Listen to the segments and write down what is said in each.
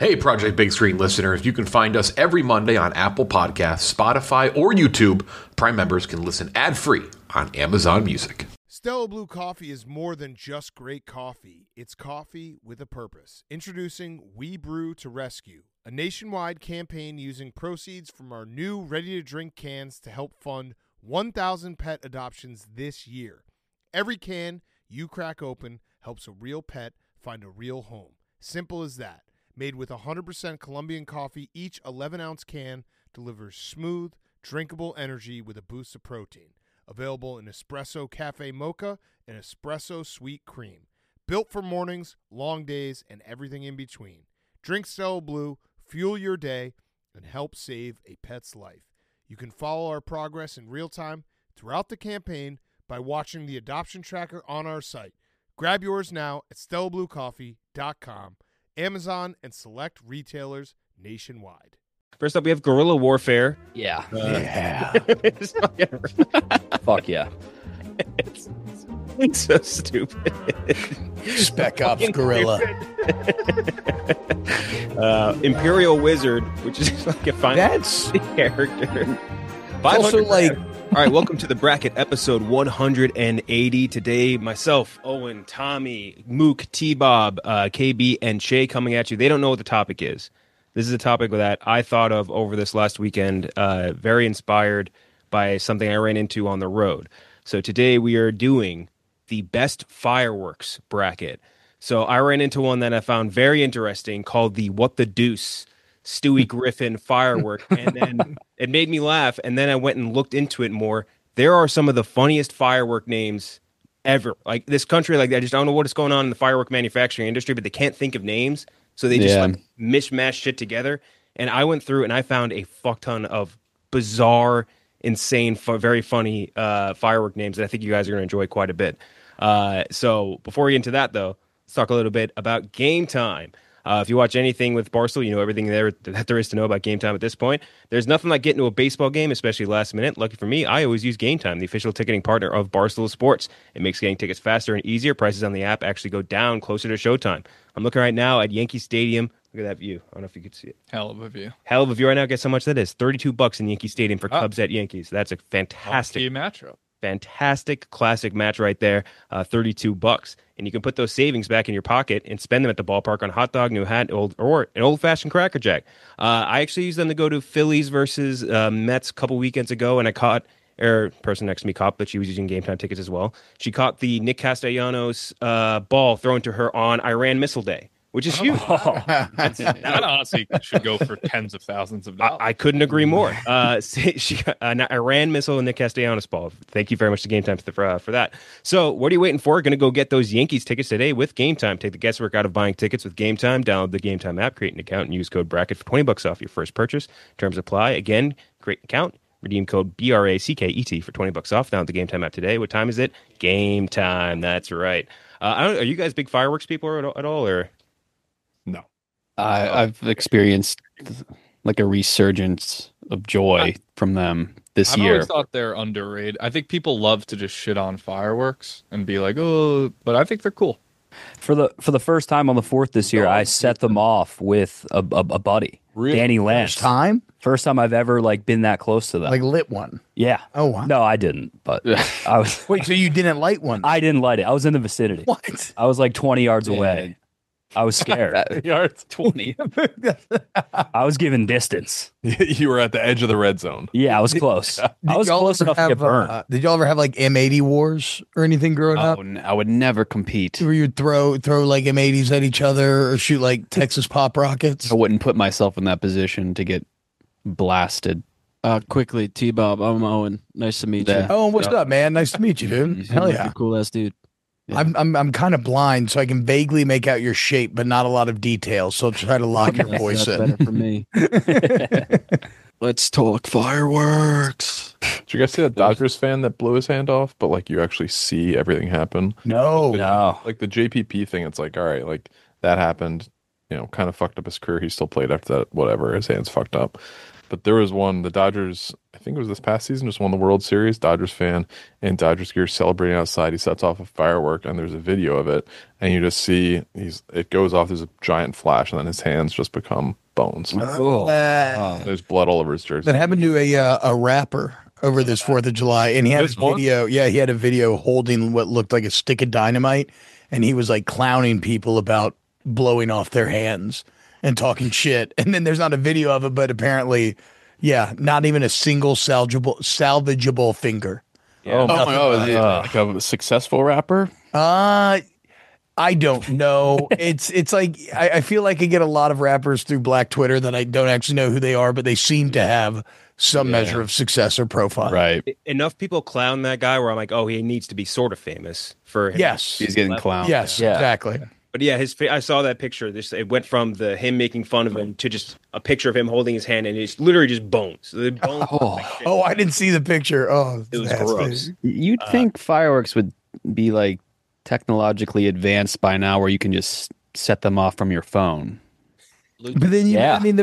Hey, Project Big Screen listeners, you can find us every Monday on Apple Podcasts, Spotify, or YouTube. Prime members can listen ad-free on Amazon Music. Stella Blue Coffee is more than just great coffee. It's coffee with a purpose. Introducing We Brew to Rescue, a nationwide campaign using proceeds from our new ready-to-drink cans to help fund 1,000 pet adoptions this year. Every can you crack open helps a real pet find a real home. Simple as that. Made with 100% Colombian coffee, each 11-ounce can delivers smooth, drinkable energy with a boost of protein. Available in Espresso Cafe Mocha and Espresso Sweet Cream. Built for mornings, long days, and everything in between. Drink Stella Blue, fuel your day, and help save a pet's life. You can follow our progress in real time throughout the campaign by watching the adoption tracker on our site. Grab yours now at StellaBlueCoffee.com. Amazon, and select retailers nationwide. First up, we have Guerrilla Warfare. Yeah. Fuck yeah. It's so stupid. Spec Ops Gorilla. Imperial Wizard, which is like a fine character. Also, like, all right, welcome to the bracket, episode 180. Today, myself, Owen, Tommy, Mook, T-Bob, KB, and Shay coming at you. They don't know what the topic is. This is a topic that I thought of over this last weekend, very inspired by something I ran into on the road. So today we are doing the best fireworks bracket. So I ran into one that I found very interesting called the What the Deuce Stewie Griffin firework, and then it made me laugh, and then I went and looked into it more. There are some of the funniest firework names ever. Like, this country, like, I just don't know what is going on in the firework manufacturing industry, but they can't think of names, so they just like mishmash shit together. And I went through and I found a fuck ton of bizarre, insane, very funny firework names that I think you guys are going to enjoy quite a bit. So before we get into that, though, let's talk a little bit about Game Time. If you watch anything with Barstool, you know everything that there is to know about Game Time at this point. There's nothing like getting to a baseball game, especially last minute. Lucky for me, I always use Game Time, the official ticketing partner of Barstool Sports. It makes getting tickets faster and easier. Prices on the app actually go down closer to showtime. I'm looking right now at Yankee Stadium. Look at that view. I don't know if you could see it. Hell of a view. Hell of a view right now. Guess how much that is? $32 in Yankee Stadium for Cubs at Yankees. That's a fantastic matchup. Fantastic classic match right there. $32. And you can put those savings back in your pocket and spend them at the ballpark on a hot dog, new hat, or an old-fashioned Cracker Jack. I actually used them to go to Phillies versus Mets a couple weekends ago, and I caught, person next to me caught, but she was using Game Time tickets as well. She caught the Nick Castellanos ball thrown to her on Iran Missile Day, which is huge. That honestly should go for tens of thousands of dollars. I couldn't agree more. She got an Iran missile and Nick Castellanos ball. Thank you very much to Game Time for that. So what are you waiting for? Going to go get those Yankees tickets today with Game Time. Take the guesswork out of buying tickets with Game Time. Download the Game Time app, create an account, and use code BRACKET for $20 off your first purchase. Terms apply. Again, create an account. Redeem code BRACKET for $20 off. Download the Game Time app today. What time is it? Game time. That's right. Are you guys big fireworks people at all, or? No. I've experienced like a resurgence of joy from them this year. I've always thought they're underrated. I think people love to just shit on fireworks and be like, oh, but I think they're cool. For the first time on the 4th this year, I set them off with a buddy, Really? Danny Lance. First time I've ever been that close to them. Like lit one. Yeah. Oh wow. No, I didn't. But I was. Wait, so you didn't light one? I didn't light it. I was in the vicinity. What? I was like 20 yards away. I was scared. Yards 20. I was given distance. You were at the edge of the red zone. Yeah, I was close. I was close enough to get burned. Did y'all ever have like M80 wars or anything growing up? I would never compete. Where you'd throw like M80s at each other or shoot like Texas pop rockets? I wouldn't put myself in that position to get blasted. Quickly, T-Bob, I'm Owen. Nice to meet you. Oh, what's up, man? Nice to meet you, dude. Hell yeah. Cool ass dude. Yeah. I'm kind of blind, so I can vaguely make out your shape, but not a lot of details. So try to lock your voice That's in. better for me. Let's talk fireworks. Did you guys see that Dodgers fan that blew his hand off? But like, you actually see everything happen. No. Like the JPP thing, it's like, all right, like that happened. You know, kind of fucked up his career. He still played after that. Whatever, his hand's fucked up. but there was one, the Dodgers, I think it was this past season, just won the World Series. Dodgers fan in Dodgers gear celebrating outside. He sets off a firework, and there's a video of it, and you just see it goes off. There's a giant flash, and then his hands just become bones. There's blood all over his jersey. That happened to a rapper over this 4th of July, and he had a video. Yeah, he had a video holding what looked like a stick of dynamite, and he was like clowning people about blowing off their hands and talking shit. And then there's not a video of it, but apparently, yeah, not even a single salvageable finger. Yeah. Oh my god, is he like a successful rapper? I don't know. It's like I feel like I get a lot of rappers through Black Twitter that I don't actually know who they are, but they seem to have some measure of success or profile. Right. Enough people clown that guy where I'm like, oh, he needs to be sort of famous for him. Yes. He's getting clowned. Yes, exactly. But yeah, I saw that picture. It went from him making fun of him to just a picture of him holding his hand, and it's literally just bones. The bones I didn't see the picture. Oh, it was gross. You'd think fireworks would be like technologically advanced by now, where you can just set them off from your phone. But then, I mean,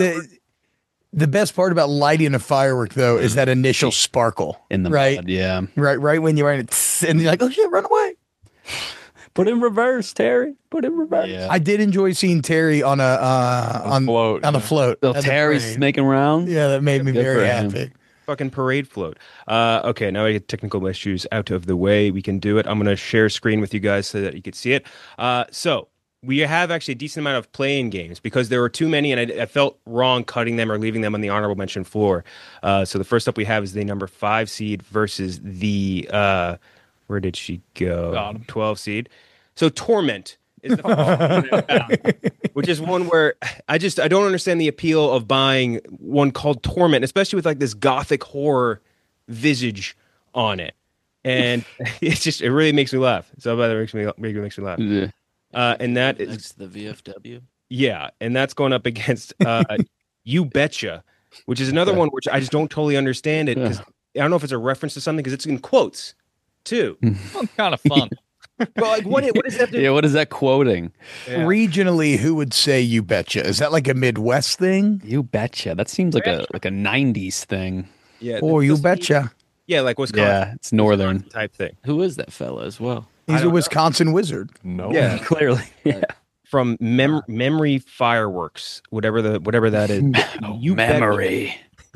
the best part about lighting a firework, though, is that initial sparkle in the right. mud, yeah, right when you're in it, and you're like, oh shit, run away. Put in reverse, Terry. Put in reverse. Yeah. I did enjoy seeing Terry on a float. On a float. So Terry's making rounds. Yeah, that made me very happy. Fucking parade float. Okay, now I get technical issues out of the way. We can do it. I'm going to share screen with you guys so that you can see it. So we have actually a decent amount of play-in games because there were too many, and I felt wrong cutting them or leaving them on the honorable mention floor. So the first up we have is the number 5 seed versus the where did she go? 12 seed. So Torment is the first one, which is one where I don't understand the appeal of buying one called Torment, especially with like this gothic horror visage on it, and it really makes me laugh. So that makes me laugh. Yeah. And that is That's the VFW. Yeah, and that's going up against You Betcha, which is another one which I just don't totally understand it because I don't know if it's a reference to something because it's in quotes too. Kind of fun. But like, what is that? Yeah, what is that quoting? Yeah. Regionally, who would say "you betcha"? Is that like a Midwest thing? You betcha. That seems like a 90s thing. Yeah. Oh, you betcha. Yeah, like Wisconsin. Yeah, it's northern type thing. Who is that fella as well? He's a Wisconsin wizard. No. Yeah, clearly. Yeah. From Memory Fireworks, whatever that is. You Memory.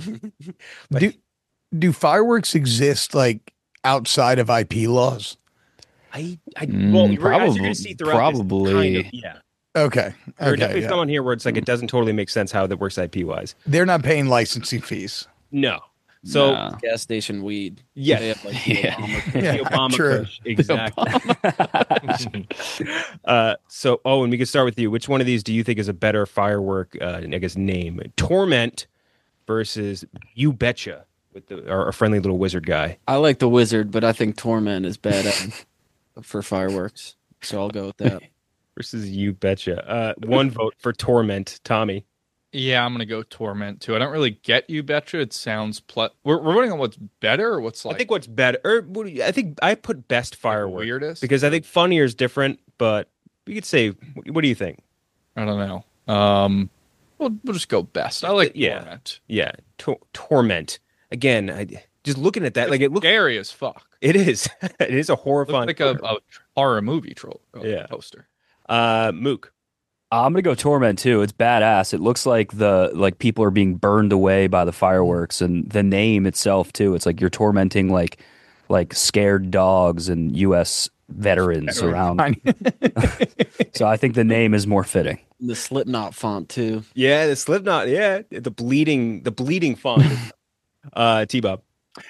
Do fireworks exist like outside of IP laws? Well, as you're gonna see throughout this, probably. kind of, yeah. Okay. There's definitely someone here where it's like it doesn't totally make sense how that works IP wise. They're not paying licensing fees. No. So No. Gas station weed. Yeah. They have, like, the Obama- the Obama true. push. Exactly. So Owen, we can start with you. Which one of these do you think is a better firework? I guess name Torment versus You Betcha with our friendly little wizard guy. I like the wizard, but I think Torment is bad for fireworks. So I'll go with that. Versus You Betcha. One vote for Torment. Tommy. Yeah, I'm gonna go Torment too. I don't really get You Betcha. It sounds we're voting on what's better or what's like. I think what's better. I think I put best firework weirdest because I think funnier is different. But we could say, what do you think? I don't know. We'll just go best. I like Torment. Yeah, Torment. Again, just looking at that, like it looks scary as fuck. It is. It is a horrifying. Looks like a horror movie poster. Mook. I'm gonna go Torment too. It's badass. It looks like people are being burned away by the fireworks, and the name itself too. It's like you're tormenting like scared dogs and U.S. veterans around. So I think the name is more fitting. The Slipknot font too. Yeah, the Slipknot. Yeah, the bleeding font. T-Bob.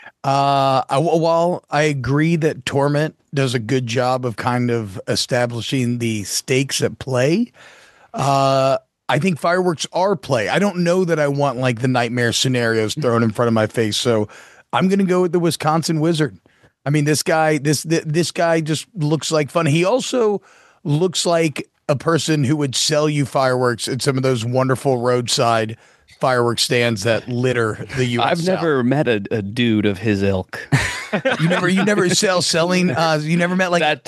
While I agree that Torment does a good job of kind of establishing the stakes at play, I think fireworks are play. I don't know that I want like the nightmare scenarios thrown in front of my face. So I'm going to go with the Wisconsin Wizard. I mean, this guy just looks like fun. He also looks like a person who would sell you fireworks at some of those wonderful roadside fireworks stands that litter the U.S. I've never met a dude of his ilk. You never selling. You never met like that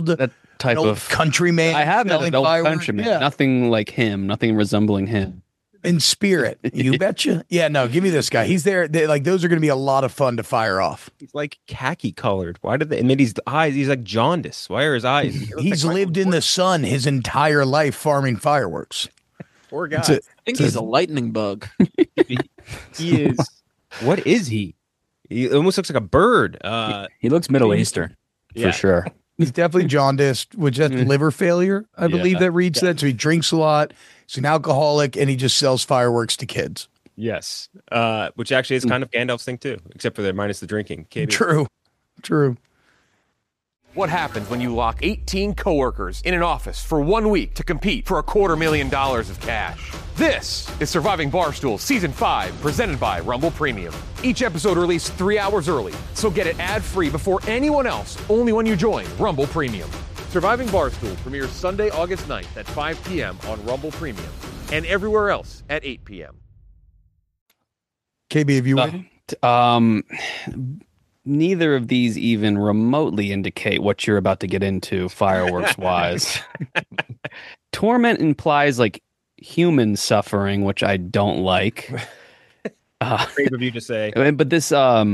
type old of countryman. I have met an old fireworks? countryman. Yeah. Nothing like him. Nothing resembling him. In spirit, you betcha. Yeah, no, give me this guy. He's there. Like those are going to be a lot of fun to fire off. He's like khaki colored. Why did they admit his eyes? He's like jaundice. Why are his eyes? He's lived in the sun his entire life farming fireworks. Poor guy. I think he's a lightning bug. He is. What is he? He almost looks like a bird. He looks Middle Eastern Yeah. for sure. He's definitely jaundiced, which that's liver failure, I believe that reads that. So he drinks a lot. He's an alcoholic, and he just sells fireworks to kids. Yes. Which actually is kind of Gandalf's thing too, except for minus the drinking. KB. True. What happens when you lock 18 coworkers in an office for 1 week to compete for $250,000 of cash? This is Surviving Barstool Season 5, presented by Rumble Premium. Each episode released 3 hours early, so get it ad-free before anyone else, only when you join Rumble Premium. Surviving Barstool premieres Sunday, August 9th at 5 p.m. on Rumble Premium and everywhere else at 8 p.m. KB, have you waited? Neither of these even remotely indicate what you're about to get into fireworks wise. Torment implies like human suffering, which I don't like. Brave of you to say. But this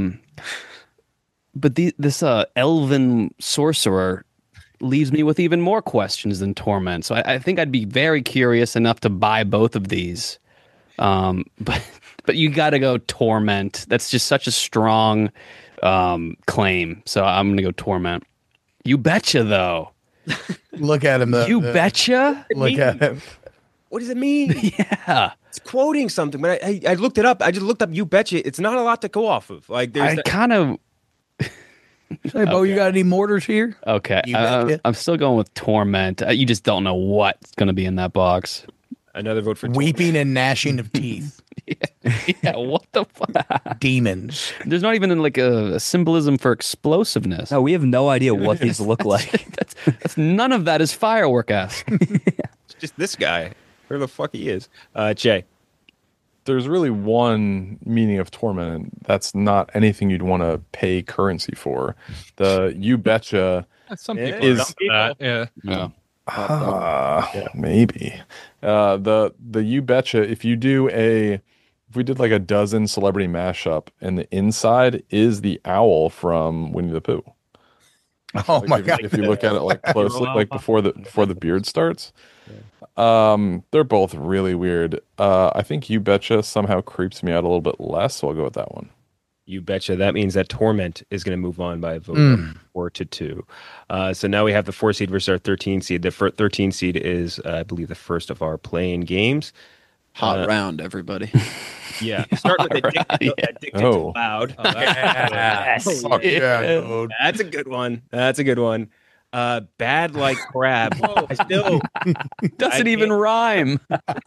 elven sorcerer leaves me with even more questions than torment. So I think I'd be very curious enough to buy both of these. But you got to go torment. That's just such a strong claim. So I'm gonna go torment. You betcha, though. Look at him. You betcha. Look at him. What does it mean? Yeah, it's quoting something, but I looked it up. I just looked up. You betcha. It's not a lot to go off of. Like there's I kind of. Hey, Bo, you got any mortars here? Okay, You betcha. I'm still going with torment. You just don't know what's gonna be in that box. another vote for Weeping and gnashing of teeth. Yeah, what the fuck? Demons. There's not even like a symbolism for explosiveness. No, we have no idea what these look like. That's none of that is firework-esque. It's just this guy. Where the fuck he is? Jay. There's really one meaning of torment, and that's not anything you'd want to pay currency for. The you betcha Some people is that. Yeah. Yeah. maybe the you betcha. If we did like a dozen celebrity mashup, and the inside is the owl from Winnie the Pooh. Oh Like, my if, god! if you look at it like closely, like before the beard starts. They're both really weird. I think you betcha somehow creeps me out a little bit less, so I'll go with that one. You betcha. That means that Torment is going to move on by a vote of 4-2. So now we have the 4 seed versus our 13 seed. The 13 seed is, I believe, the first of our playing games. Hot round, everybody. Yeah. Start with Addicted to Oh. Loud. Fuck yeah, dude. That's a good one. That's a good one. Bad Like Crab. I still Doesn't even rhyme.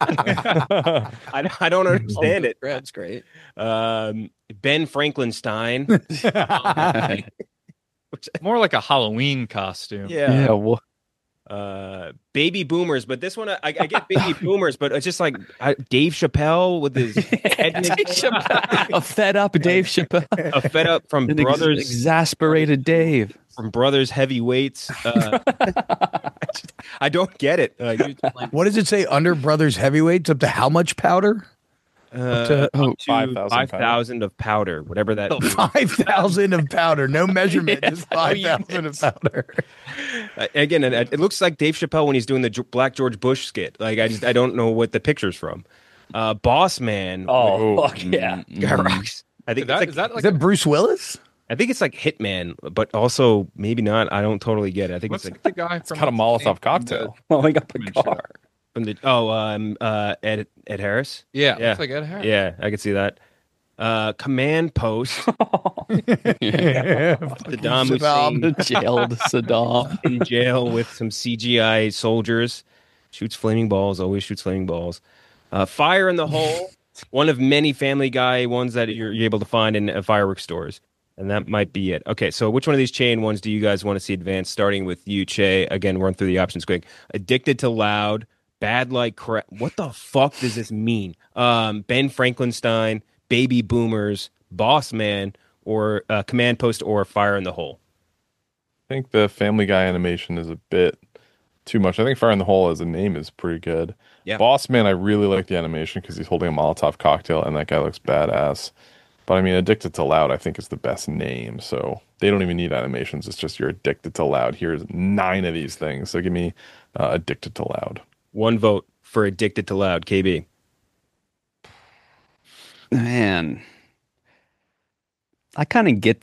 I don't understand it. Brad's great. Ben Frankenstein. More like a Halloween costume. Yeah. Well, Baby Boomers, but this one I get Baby Boomers, but it's just like Dave Chappelle with his head in his a fed up Dave Chappelle. a fed up from An Brothers exasperated Dave. from Brothers Heavyweights. I don't get it. What does it say? Under Brothers Heavyweights up to how much powder? Up to 5,000 5,000 of powder, whatever that means. 5,000 of powder. No measurement. Just 5,000 of powder. Again, it looks like Dave Chappelle when he's doing the Black George Bush skit. Like I don't know what the picture's from. Boss Man. Oh, fuck yeah. Rocks. I think Is that Is that Bruce Willis? I think it's like Hitman, but also maybe not. I don't totally get it. I think what's it's like the guy from Kind of Molotov cocktail. Blowing up a car. from the Ed Harris. Yeah, Yeah. looks like Ed Harris. Yeah, I could see that. Command Post. Saddam Hussein Jailed Saddam. in jail with some CGI soldiers. Shoots flaming balls. Always shoots flaming balls. Fire in the Hole. One of many Family Guy ones that you're able to find in fireworks stores. And that might be it. Okay, so which one of these chain ones do you guys want to see advanced? Starting with you, Che. Again, run through the options quick. Addicted to Loud. Bad Like Crap. What the fuck does this mean? Ben Frankenstein, Baby Boomers, Boss Man, or Command Post, or Fire in the Hole. I think the Family Guy animation is a bit too much. I think Fire in the Hole as a name is pretty good. Yeah. Boss Man, I really like the animation because he's holding a Molotov cocktail, and that guy looks badass. But I mean, Addicted to Loud, I think is the best name. So they don't even need animations. It's just you're addicted to loud. Here's 9 of these things. So give me Addicted to Loud. 1 vote for Addicted to Loud. KB. Man, I kind of get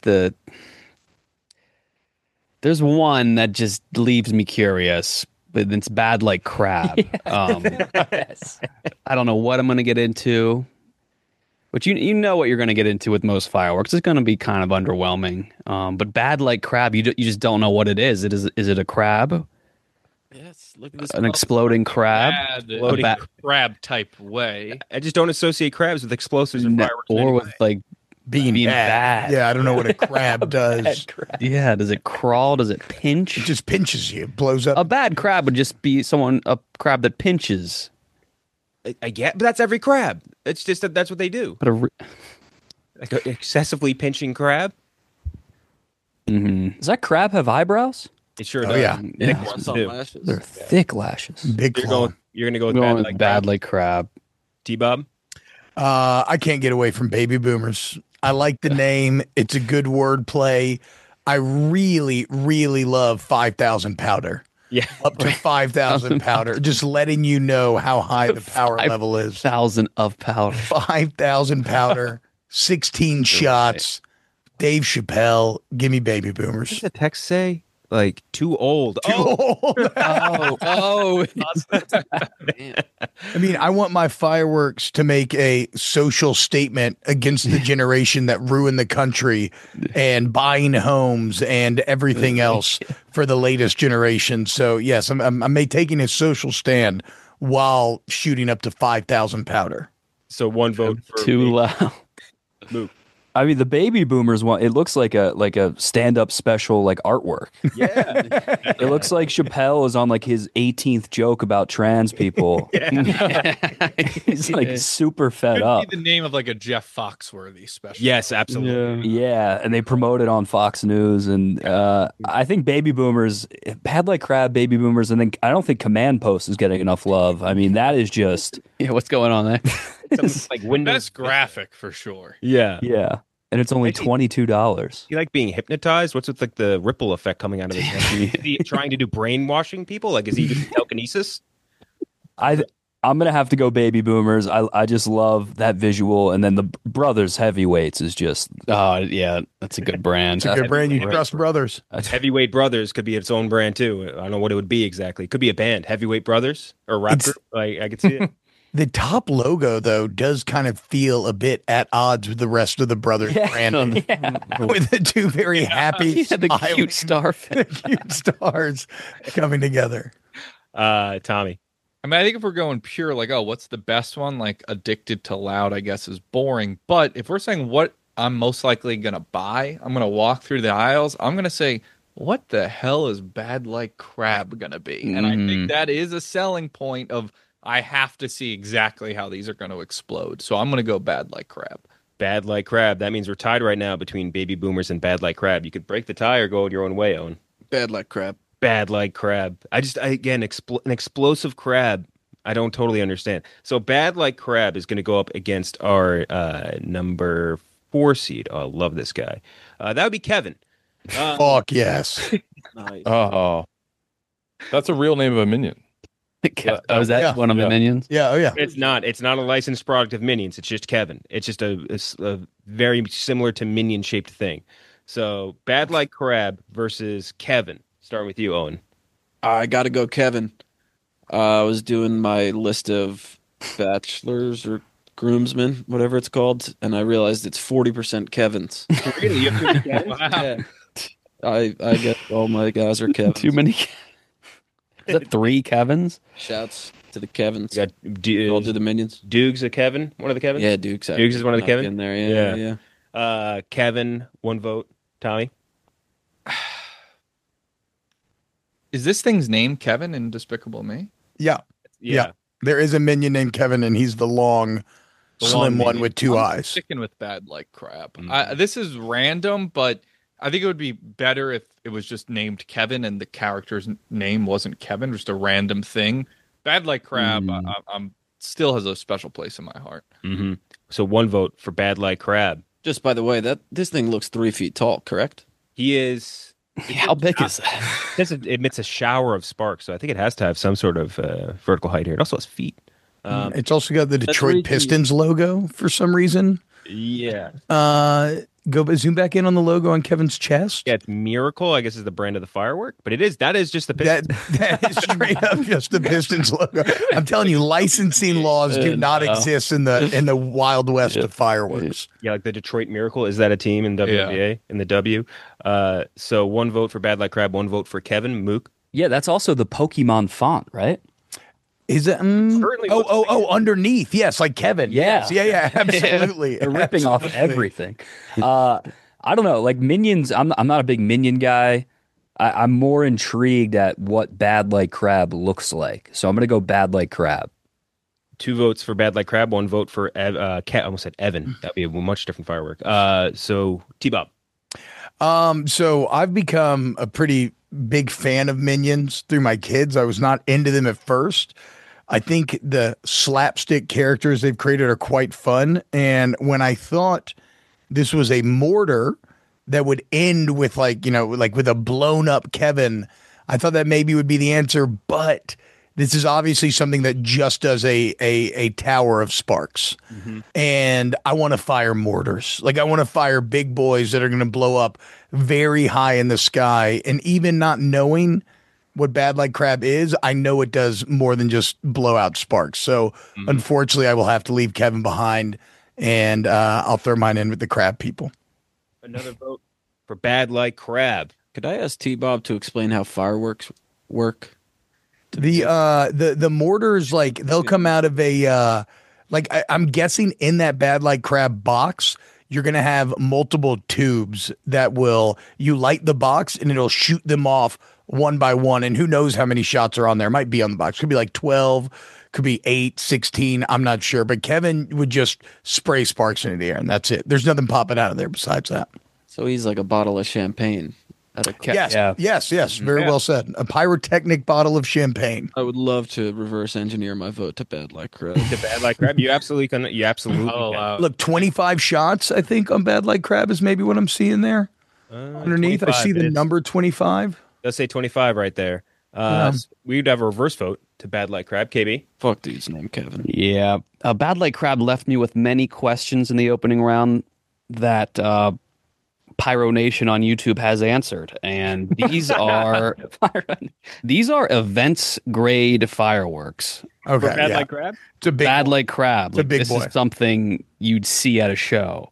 there's one that just leaves me curious, but it's Bad Like Crab. Yes. I don't know what I'm going to get into, but you know what you're going to get into with most fireworks. It's going to be kind of underwhelming. But Bad Like Crab, you just don't know what it is. Is it a crab? Yes, look at this. An exploding crab? Bad, crab type way. I just don't associate crabs with explosives and fireworks. Or with like Being bad. bad. Yeah, I don't know what a crab does. Yeah, does it crawl? Does it pinch? It just pinches you, blows up. A bad crab would just be a crab that pinches. I get, but that's every crab. It's just that's what they do. But Like an excessively pinching crab. mm-hmm. Does that crab have eyebrows? It sure Oh, does. yeah. Yeah. What's They on do. lashes? They're thick lashes. Big You're claw. gonna go with I'm going Bad with Like Bad Crab. Like Crab. T-Bob. I can't get away from Baby Boomers. I like the name. It's a good word play. I really, really love 5,000 powder. Yeah. Up to 5,000 powder. Just letting you know how high the power level is. 1,000 of powder. 5,000 powder, 16 shots. Dave Chappelle, give me Baby What does Boomers. the text say? Like too old. Oh, I mean, I want my fireworks to make a social statement against the generation that ruined the country and buying homes and everything else for the latest generation. So yes, I'm taking a social stand while shooting up to 5,000 powder. So 1 vote for too me. loud. Mook. I mean, the Baby Boomers one. It looks like a stand-up special, like artwork. Yeah. It looks like Chappelle is on like his 18th joke about trans people. He's like super fed Could up. be the name of like a Jeff Foxworthy special. Yes, absolutely. Yeah, and they promote it on Fox News, and I think Baby Boomers, Bad Like Crab, Baby Boomers, and then I don't think Command Post is getting enough love. I mean, that is just Yeah, what's going on there? Something like Windows. Best graphic for sure. Yeah. yeah, and it's only $22. You like being hypnotized? What's with like the ripple effect coming out of his head? Is he trying to do brainwashing people? Like, is he doing telekinesis? I'm gonna have to go Baby Boomers. I just love that visual, and then the Brothers Heavyweights is just Oh, yeah, that's a good brand. It's a good brand. You trust brothers. Heavyweight Brothers could be its own brand too. I don't know what it would be exactly. It could be a band, Heavyweight Brothers or rap It's- group. Like I could see it. The top logo, though, does kind of feel a bit at odds with the rest of the brothers branding. With the two very happy, Yeah, the smiling, cute starfish. cute stars coming together. Tommy. I mean, I think if we're going pure, like, oh, what's the best one? Like, Addicted to Loud, I guess, is boring. But if we're saying what I'm most likely going to buy, I'm going to walk through the aisles. I'm going to say, what the hell is Bad Like Crab going to be? And I think that is a selling point of I have to see exactly how these are going to explode. So I'm going to go Bad Like Crab. Bad Like Crab. That means we're tied right now between Baby Boomers and Bad Like Crab. You could break the tie or go your own way, Owen. Bad Like Crab. Bad Like Crab. Again, an explosive crab. I don't totally understand. So Bad Like Crab is going to go up against our number 4 seed. Oh, I love this guy. That would be Kevin. Fuck yes. Nice. Oh, that's a real name of a minion. Oh, is that Yeah. one of the minions? Yeah. Oh yeah. It's not a licensed product of Minions. It's just Kevin. It's just a very similar to Minion shaped thing. So Bad Like Crab versus Kevin. Starting with you, Owen. I got to go Kevin. I was doing my list of bachelors or groomsmen, whatever it's called, and I realized it's 40% Kevins. Really? You have to Kevin? Yeah. I guess all my guys are Kevins. Too many. Is that 3 Kevins? Shouts to the Kevins. You got All to the minions. Duke's a Kevin. One of the Kevins. Yeah, Duke's. Dukes is one of the snuck Kevin? in there. Yeah. Kevin, 1 vote. Tommy. Is this thing's name Kevin in Despicable Me? Yeah. Yeah. There is a minion named Kevin, and he's the long, slim one with 2 I'm eyes. Sticking with Bad Like Crab. Mm-hmm. This is random, but I think it would be better if it was just named Kevin and the character's name wasn't Kevin, just a random thing. Bad Like Crab, I'm still has a special place in my heart. Mm-hmm. So 1 vote for Bad Like Crab. Just by the way, this thing looks 3 feet tall, correct? He is. How big is that? It emits a shower of sparks, so I think it has to have some sort of vertical height here. It also has feet. It's also got the Detroit reason- Pistons logo for some reason. Yeah. Zoom back in on the logo on Kevin's chest. Yeah, it's Miracle, I guess, is the brand of the firework, but that is just the Pistons. That is straight up just the Pistons logo. I'm telling you, licensing laws do not exist in the Wild West of fireworks. Yeah, like the Detroit Miracle. Is that a team in WNBA in the W? So 1 vote for Bad Like Crab, 1 vote for Kevin Mook. Yeah, that's also the Pokemon font, right? Is it? Certainly looks like underneath. Yes, like Kevin. Yeah. Yes. Yeah, absolutely. They're ripping off everything. I don't know. Like Minions, I'm not a big Minion guy. I'm more intrigued at what Bad Like Crab looks like. So I'm going to go Bad Like Crab. 2 votes for Bad Like Crab, 1 vote for I almost said Evan. That'd be a much different firework. So T-Bob. So I've become a pretty big fan of Minions through my kids. I was not into them at first. I think the slapstick characters they've created are quite fun. And when I thought this was a mortar that would end with like with a blown up Kevin, I thought that maybe would be the answer. But this is obviously something that just does a tower of sparks. Mm-hmm. And I want to fire mortars. Like I want to fire big boys that are going to blow up very high in the sky. And even not knowing what Bad Like Crab is, I know it does more than just blow out sparks. So unfortunately, I will have to leave Kevin behind, and I'll throw mine in with the crab people. Another vote for Bad Like Crab. Could I ask T-Bob to explain how fireworks work? The mortars, like they'll come out of a I'm guessing in that Bad Like Crab box, you're going to have multiple tubes that you light the box and it'll shoot them off one by one. And who knows how many shots are on there. Might be on the box. Could be like 12, could be 8, 16. I'm not sure. But Kevin would just spray sparks into the air and that's it. There's nothing popping out of there besides that. So he's like a bottle of champagne at a Yes. Very well said. A pyrotechnic bottle of champagne. I would love to reverse engineer my vote to Bad Like Crab. To Bad Like Crab, you absolutely can. Look, 25 shots, I think, on Bad Like Crab is maybe what I'm seeing there. Underneath, I see the number 25. Let's say 25 right there. We'd have a reverse vote to Bad Like Crab. KB. Fuck dude's name, Kevin. Yeah. Bad Like Crab left me with many questions in the opening round that Pyro Nation on YouTube has answered. And these are events grade fireworks. Okay. Bad Like Crab? It's a big Bad one. Like Crab. It's a big this boy. is something you'd see at a show.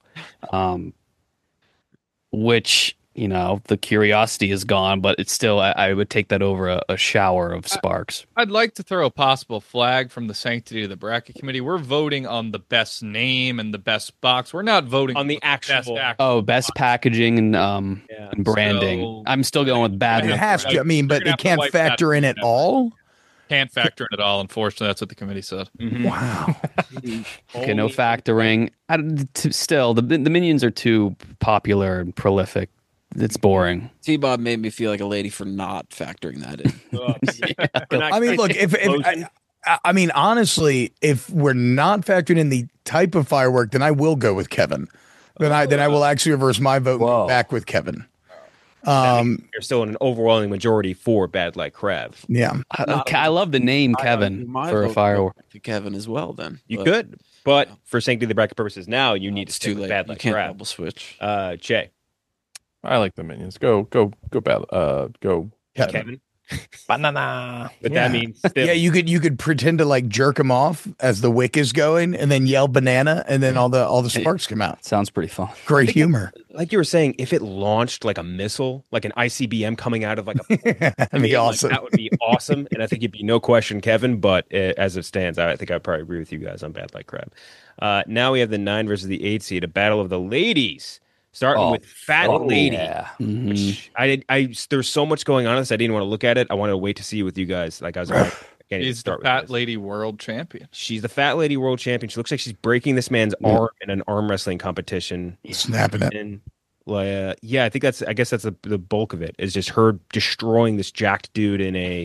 Which, the curiosity is gone, but it's still, I would take that over a shower of sparks. I'd like to throw a possible flag from the sanctity of the bracket committee. We're voting on the best name and the best box. We're not voting On the actual. Best packaging and branding. So- I'm still going with Bad It Like has to. I mean, but You're gonna it have to can't wipe factor that in at out. all. Can't factor in at all, unfortunately. That's what the committee said. Wow. Okay, no factoring. Still, the Minions are too popular and prolific. It's boring. T-Bob made me feel like a lady for not factoring that in. I mean, look, I mean, honestly, if we're not factoring in the type of firework, then I will go with Kevin. Then I will actually reverse my vote and go back with Kevin. You're still in an overwhelming majority for Bad Like Crab. Yeah. I love the name Kevin My for a vote firework. to Kevin as well. Then You But could, but for sanctity of the bracket purposes, now you need to it's stick too with late. Bad You Like can't Crab. double switch. Jay. I like the Minions. Go Bad. Go Kevin. Banana. But Yeah. that means still. Yeah, you could pretend to like jerk him off as the wick is going, and then yell banana, and then all the sparks come out. Sounds pretty fun. Great humor. Like you were saying, if it launched like a missile, like an ICBM coming out of like a That'd be awesome. that would be awesome. And I think it'd be no question, Kevin. But as it stands, I think I'd probably agree with you guys on Bad Like Crab. Now we have the 9 versus the 8 seed, a battle of the ladies. Starting with Fat Lady. Yeah. Which there's so much going on in this. I didn't want to look at it. I wanted to wait to see with you guys. Like I was like, I can't even He's the start with Fat this. Lady World Champion. She's the Fat Lady World Champion. She looks like she's breaking this man's arm in an arm wrestling competition. Snapping it. And I think I guess that's the bulk of it is just her destroying this jacked dude in a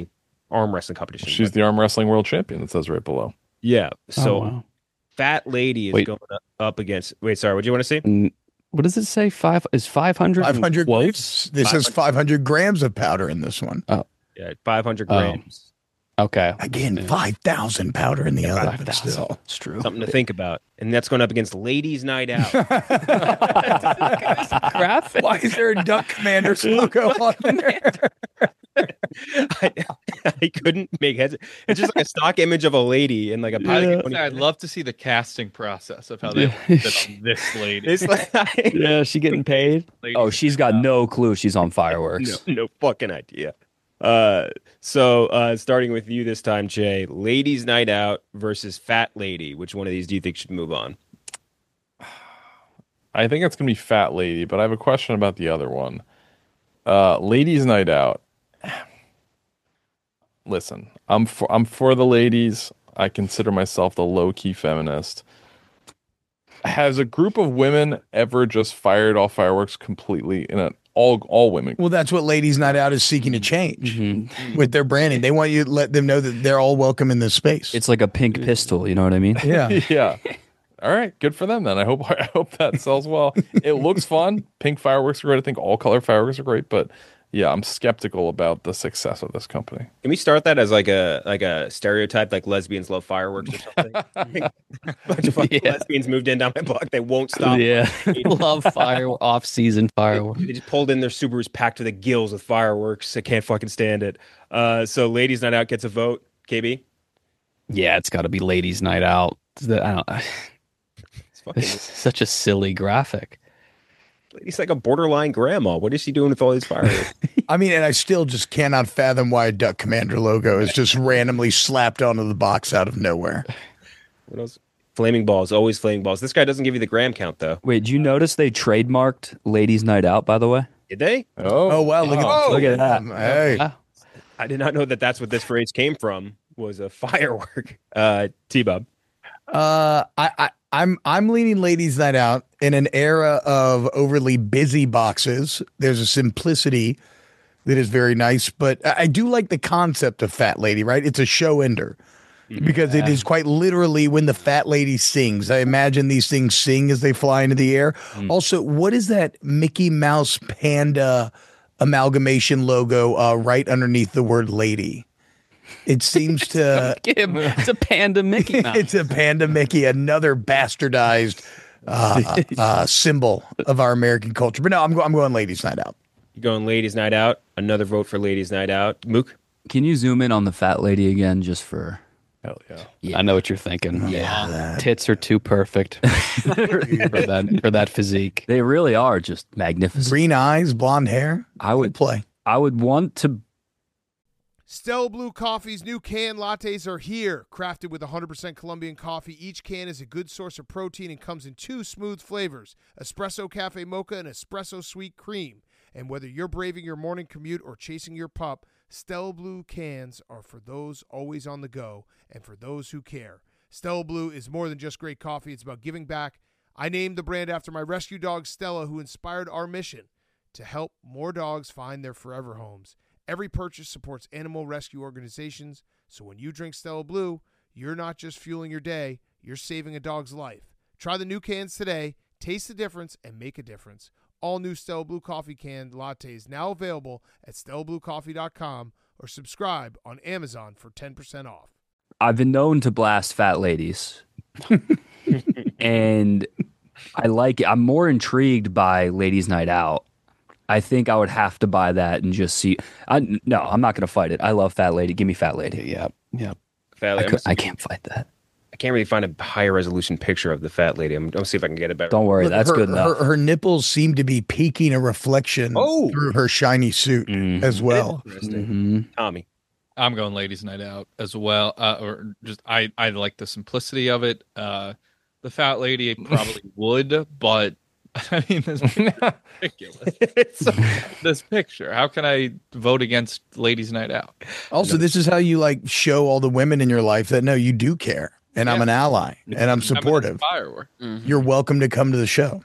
arm wrestling competition. She's the arm wrestling world champion. It says right below. Yeah. So wow. Fat Lady is Wait. going up against. Wait, sorry. What do you want to say? What does it say? 500? 500 quotes? grams. This has 500 grams of powder in this one. Yeah, 500 grams. Okay. Again, 5,000 powder in the other. But 5,000. still. It's true. Something to think about. And that's going up against Ladies Night Out. Graphic. Why is there a Duck Commander's logo on there? I couldn't make heads. It's just like a stock image of a lady in like a I'd love to see the casting process of how they did on this lady. It's like Yeah, she getting paid? Oh, she's got no clue she's on fireworks. no fucking idea. So starting with you this time, Jay, Ladies Night Out versus Fat Lady. Which one of these do you think should move on? I think it's gonna be Fat Lady, but I have a question about the other one. Ladies Night Out. Listen, I'm for the ladies. I consider myself the low-key feminist. Has a group of women ever just fired off fireworks completely in an all women? Well, that's what Ladies Night Out is seeking to change with their branding. They want you to let them know that they're all welcome in this space. It's like a pink pistol, you know what I mean? yeah. Yeah. All right, good for them then. I hope that sells well. It looks fun. Pink fireworks are great. I think all color fireworks are great, but yeah, I'm skeptical about the success of this company. Can we start that as like a stereotype, like lesbians love fireworks or something? A bunch of fucking lesbians moved in down my block. They won't stop. Yeah. Love off-season fireworks. They just pulled in their Subarus packed to the gills with fireworks. I can't fucking stand it. So Ladies Night Out gets a vote. KB? Yeah, it's got to be Ladies Night Out. It's such a silly graphic. He's like a borderline grandma. What is she doing with all these fireworks? I mean, and I still just cannot fathom why a Duck Commander logo is just randomly slapped onto the box out of nowhere. What else? Flaming balls, always flaming balls. This guy doesn't give you the gram count though. Wait, did you notice they trademarked Ladies Night Out, by the way? Did they? Oh wow, look Look at that. Hey. Wow. I did not know that that's what this phrase came from. Was a firework. T-Bob. I'm leaning Ladies Night Out. In an era of overly busy boxes, there's a simplicity that is very nice, but I do like the concept of Fat Lady, right? It's a show ender because it is quite literally when the Fat Lady sings. I imagine these things sing as they fly into the air. Also, what is that Mickey Mouse Panda amalgamation logo right underneath the word lady? It seems to It's a panda Mickey Mouse. it's a Panda Mickey, another bastardized symbol of our American culture. But no, I'm going Ladies Night Out. You going Ladies Night Out? Another vote for Ladies Night Out. Mook? Can you zoom in on the fat lady again just for... Hell yeah. I know what you're thinking. Yeah. Tits are too perfect for that physique. They really are just magnificent. Green eyes, blonde hair. I would play. I would want to... Stella Blue Coffee's new can lattes are here. Crafted with 100% Colombian coffee, each can is a good source of protein and comes in 2 smooth flavors, Espresso Cafe Mocha and Espresso Sweet Cream. And whether you're braving your morning commute or chasing your pup, Stella Blue cans are for those always on the go and for those who care. Stella Blue is more than just great coffee. It's about giving back. I named the brand after my rescue dog, Stella, who inspired our mission to help more dogs find their forever homes. Every purchase supports animal rescue organizations, so when you drink Stella Blue, you're not just fueling your day, you're saving a dog's life. Try the new cans today, taste the difference, and make a difference. All new Stella Blue Coffee can lattes now available at StellaBlueCoffee.com or subscribe on Amazon for 10% off. I've been known to blast fat ladies. And I like it. I'm more intrigued by Ladies Night Out. I think I would have to buy that and just see. No, I'm not going to fight it. I love Fat Lady. Give me Fat Lady. Yep. Fat Lady. I can't fight that. I can't really find a higher resolution picture of the Fat Lady. I'm going to see if I can get it better. Don't worry. Look, That's good enough. Her nipples seem to be peeking a reflection through her shiny suit as well. Interesting. Tommy. I'm going Ladies Night Out as well. Or just I like the simplicity of it. The Fat Lady probably would, but I mean, this is ridiculous. This picture. How can I vote against Ladies Night Out? Also, this is how you like show all the women in your life that no, you do care, and I'm an ally, and I'm supportive. Firework. You're welcome to come to the show.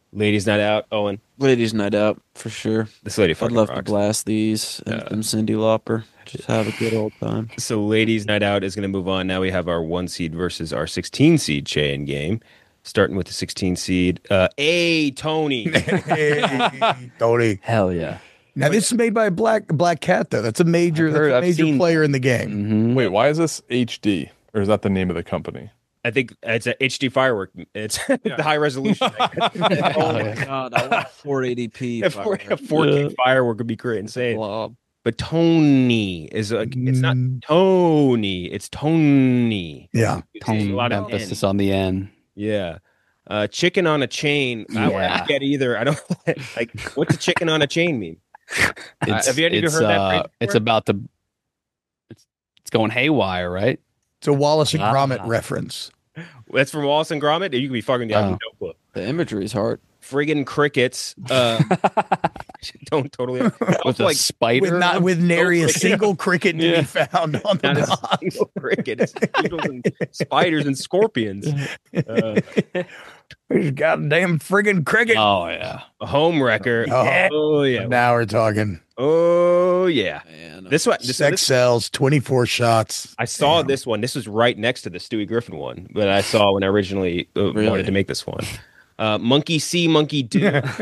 Ladies night out, Owen. Ladies' night out for sure. This lady I'd fucking love to rocks. blast these and some Cyndi Lauper. Just have a good old time. So ladies night out is going to move on. Now we have our 1 seed versus our 16 seed Cheyenne game. Starting with the 16 seed. Tony. Hey, Tony. Hell yeah. Now this is made by a black cat though. That's a major, I've seen- player in the game. Wait, why is this HD? Or is that the name of the company? I think it's a HD firework. It's the high resolution. Oh my god, I want 480p. A 4K firework would be great, insane. Blob. But Tony is it's not Tony, it's Tony. Yeah. It's a lot of Emphasis N. on the N. Yeah. Chicken on a chain. I Yeah. don't get either. I don't like what's a chicken on a chain mean? Have you ever heard that phrase It's before? about the. It's going haywire, right? It's a Wallace and Ah. Gromit reference. That's from Wallace and Gromit. You could be fucking the no clue. The imagery is hard. Friggin' crickets. Don't totally With a like spider. With nary a cricket. single cricket to be found on not the a box. single cricket. It's beetles and spiders and scorpions. There's a goddamn friggin' cricket. Oh yeah. A home wrecker. Oh. Oh yeah. Now we're talking. Oh yeah. Man, This one. Sex sells, 24 shots. I saw Damn. this one. This was right next to the Stewie Griffin one, but I saw when I originally Really? wanted to make this one. Monkey see, monkey do.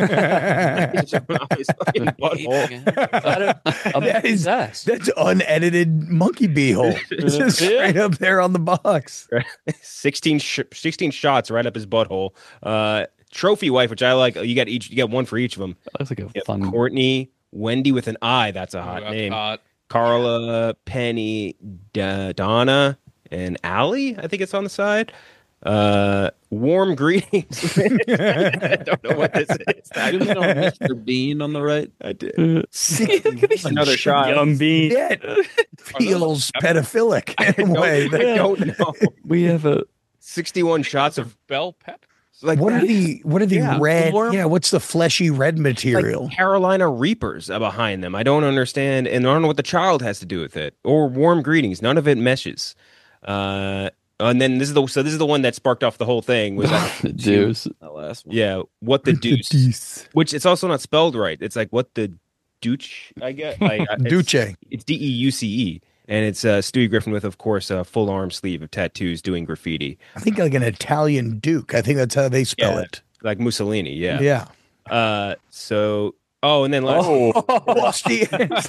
That is- That's unedited monkey beehole. It's just straight up there on the box. 16 shots right up his butthole. Trophy wife, which I like. You get one for each of them. That looks like a Yeah, fun. Wendy with an I. That's a hot That's name. hot. Carla, Penny, Donna, and Allie. I think it's on the side. Warm greetings. I don't know what this is. You mean on Mr. Bean on the right? I did. Another shot. Young Bean. Yeah, feels pedophilic in a way. I don't know. We have a 61 shots of Bell peppers. like What are the Yeah. red? Warm- Yeah, what's the fleshy red material? like Carolina Reapers behind them. I don't understand, and I don't know what the child has to do with it. Or warm greetings. None of it meshes. And then this is the one that sparked off the whole thing. Was the deuce. That last one. yeah, what the deuce? Which it's also not spelled right. It's like what the douche. I get like Duce. It's DEUCE, and it's Stewie Griffin with, of course, a full arm sleeve of tattoos doing graffiti, I think like an Italian duke. I think that's how they spell Yeah. it. like Mussolini. Yeah. Yeah. So. Oh, and then last Busty.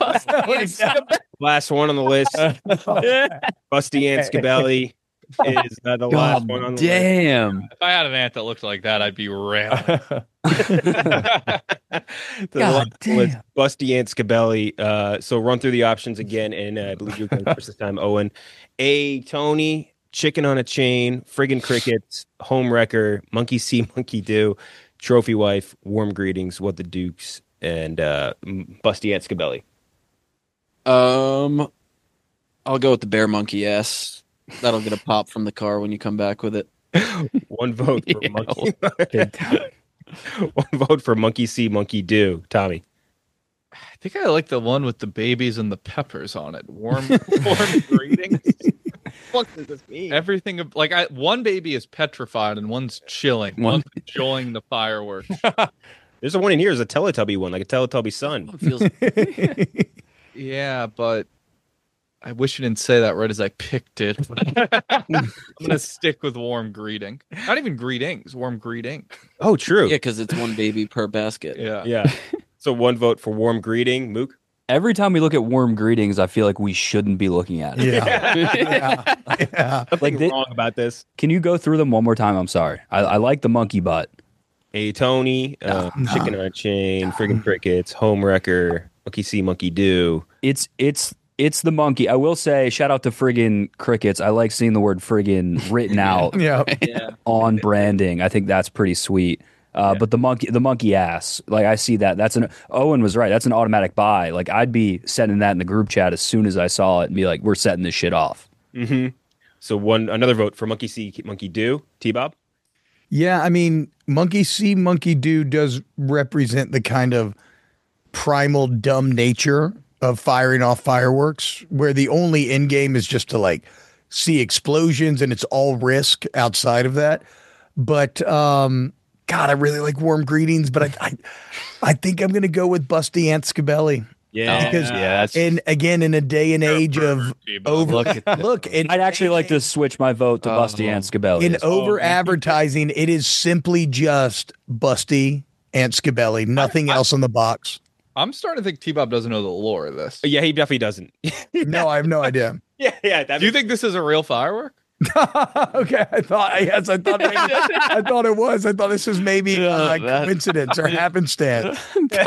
last one on the list, Busty Ann Scabelli is the last God one on the list. damn. If I had an aunt that looked like that, I'd be railing. The God last was damn. Busty Ann Scabelli. So run through the options again, and I believe you're going first this time, Owen. Tony, chicken on a chain, friggin' crickets, home wrecker, monkey see, monkey do, trophy wife, warm greetings, what the Dukes, and Busty Ann Scabelli. I'll go with the bear monkey ass. That'll get a pop from the car when you come back with it. One vote for Yeah. monkey. One vote for monkey see, monkey do. Tommy. I think I like the one with the babies and the peppers on it. Warm greetings. What does this mean? Everything like one baby is petrified and one's chilling. One- One's enjoying the fireworks. There's a one in here. There's a Teletubby one, like a Teletubby son. It feels Yeah, but I wish you didn't say that right as I picked it. I'm gonna stick with warm greeting. Not even greetings, warm greeting. Oh, true. yeah, because it's one baby per basket. Yeah. Yeah. So one vote for warm greeting. Mook. Every time we look at warm greetings, I feel like we shouldn't be looking at it. Yeah. Yeah. Like they- wrong about this. Can you go through them one more time? I'm sorry. I like the monkey butt. Tony, chicken on a chain, friggin' crickets, home wrecker, monkey see, monkey do. It's the monkey. I will say, shout out to friggin' crickets. I like seeing the word friggin' written out Yeah. on branding. I think that's pretty sweet. But the monkey ass, like I see that. Owen was right. That's an automatic buy. Like I'd be sending that in the group chat as soon as I saw it and be like, we're setting this shit off. Mm-hmm. So another vote for monkey see, monkey do. T-Bob. Yeah, I mean, monkey see, monkey do does represent the kind of primal dumb nature of firing off fireworks, where the only end game is just to like see explosions and it's all risk outside of that. But God, I really like warm greetings, but I think I'm going to go with Busty Ant Scabelli. Yeah, Because that's and again, in a day and age of I'd actually like to switch my vote to Busty Ant Scabelli. in over advertising, it is simply just Busty Ant Scabelli, nothing else in the box. I'm starting to think T-Bob doesn't know the lore of this. Yeah, he definitely doesn't. No, I have no idea. Yeah. Do you think this is a real firework? Okay, I thought it was. I thought this was maybe coincidence or happenstance.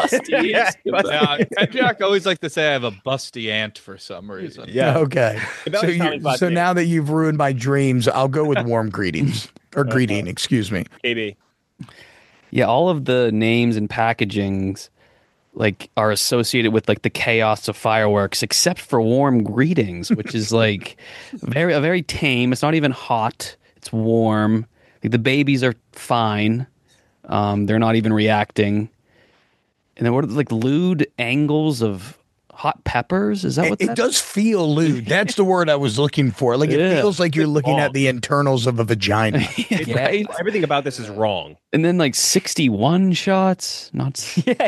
Jack always like to say I have a busty ant for some reason. Yeah. Okay. So now that you've ruined my dreams, I'll go with warm greetings or greeting. Excuse me. KB. Yeah, all of the names and packagings like are associated with like the chaos of fireworks, except for warm greetings, which is like very tame. It's not even hot. It's warm. Like, the babies are fine. They're not even reacting. And then what are like lewd angles of hot peppers? Is that what it does feel lewd? That's the word I was looking for. Like it feels like you're looking at the internals of a vagina. Right? Everything about this is wrong. And then like 61 shots. Not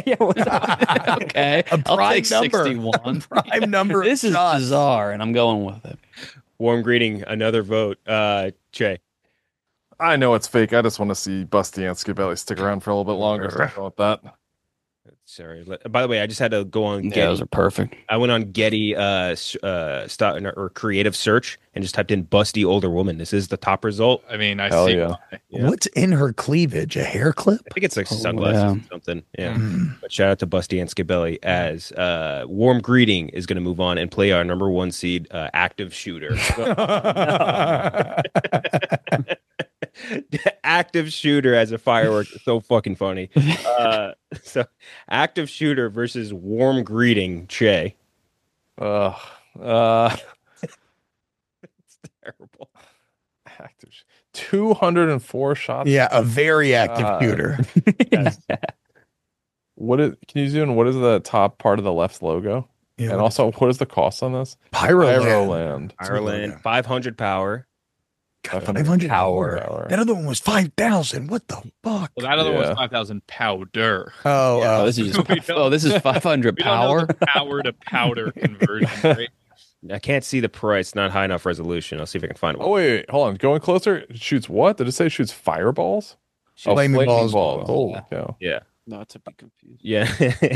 okay. A I'll prime take number. 61. Prime number. This is shots. bizarre, and I'm going with it. Warm greeting, another vote. Che. I know it's fake. I just want to see Busty and Scabelli stick around for a little bit longer. So I'll go with that. Sorry. By the way, I just had to go on Getty. Yeah, those are perfect. I went on Getty or creative search and just typed in busty older woman. This is the top result. I mean, I Hell see. yeah. Yeah. What's in her cleavage? A hair clip? I think it's like sunglasses or something. Yeah. But shout out to Busty and Scabelli as Warm Greeting is going to move on and play our number 1 seed, Active Shooter. Active Shooter as a firework. So fucking funny. So Active Shooter versus Warm Greeting, Che. It's Terrible. Active. 204 shots. Yeah, a very active shooter. Yes. Can you zoom in? What is the top part of the left logo? Yeah, And also, what is the cost on this? Pyroland. Ireland, 500 power. 500 power. That other one was 5,000. What the fuck? Well, that other one Yeah. was 5,000 powder. Oh, This is this is 500 We don't know power. the power to powder conversion rate. I can't see the price, not high enough resolution. I'll see if I can find one. Oh, wait, hold on. Going closer, it shoots what? Did it say it shoots fireballs? Flaming balls. Holy cow. Yeah. Not to be confused. Yeah.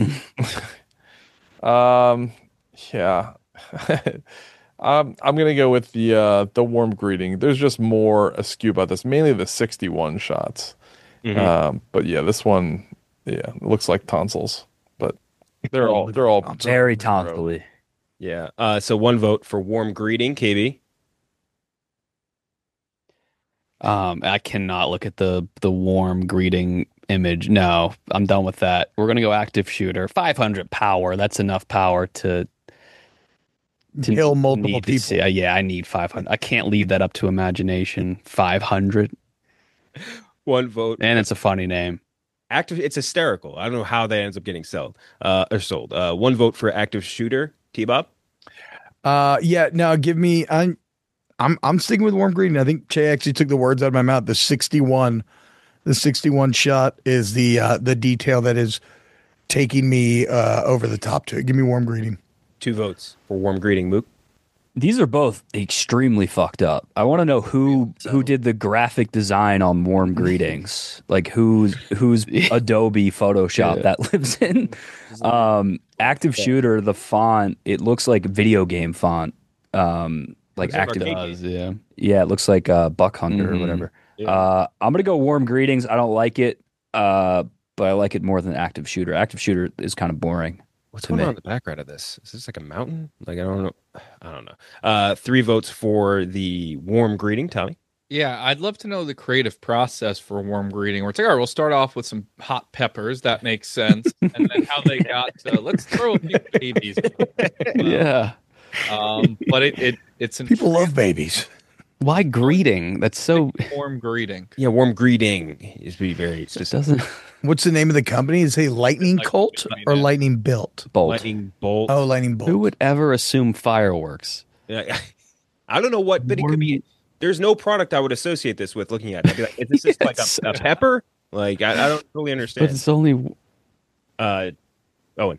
Yeah. I'm gonna go with the warm greeting. There's just more askew about this, mainly the 61 shots. But yeah, this one, it looks like tonsils, but they're all Very tonsily. Yeah. So 1 vote for Warm Greeting, KB. I cannot look at the warm greeting image. No, I'm done with that. We're gonna go active shooter. 500 power. That's enough power to Kill multiple need to people. see- yeah, I need 500. I can't leave that up to imagination. 500, 1 vote. and it's a funny name. Active. It's hysterical. I don't know how that ends up getting sold. 1 vote for Active Shooter, T-Bob. Yeah, no, give me I'm sticking with warm greeting. I think Che actually took the words out of my mouth. The 61 shot is the detail that is taking me over the top to it. Give me warm greeting. 2 votes for Warm Greeting, Mook. These are both extremely fucked up. I want to know who did the graphic design on Warm Greetings. Like who's Adobe Photoshop that lives in. Active Shooter, the font, it looks like video game font. Like active. Yeah, it looks like Buck Hunter or whatever. Yeah. I'm gonna go Warm Greetings. I don't like it, but I like it more than Active Shooter. Active Shooter is kind of boring. What's going on in the background of this? Is this like a mountain? Like, I don't know. 3 votes for the Warm Greeting, Tommy. Yeah, I'd love to know the creative process for warm greeting. Where it's like, all right, we'll start off with some hot peppers. That makes sense. And then how they got to, let's throw a few babies. Yeah. But it's People love babies. Why greeting? That's so warm greeting. Yeah, Warm Greeting is be very specific. doesn't What's the name of the company? Is it Lightning Colt or Lightning Built? bolt. Lightning Bolt. Oh, Lightning Bolt. Who would ever assume fireworks? Yeah, I don't know what, but it could be. There's no product I would associate this with looking at it. I'd be like, is this just like a pepper? Like I don't totally But understand. it's only Owen,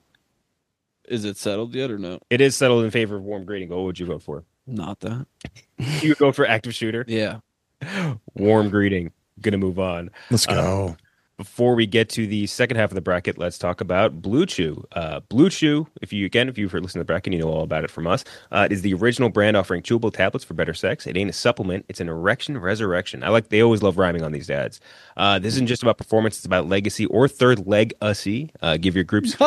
Is it settled yet or no? it is settled in favor of warm greeting. What would you vote for? Not that. You would go for active shooter. Yeah. Warm greeting. Gonna move on. Let's go. Before we get to the second half of the bracket, let's talk about Blue Chew. Blue Chew, if you've listened to the bracket, you know all about it from us. It is the original brand offering chewable tablets for better sex. It ain't a supplement; it's an erection resurrection. They always love rhyming on these ads. This isn't just about performance; it's about legacy or third leg-ussy. Give your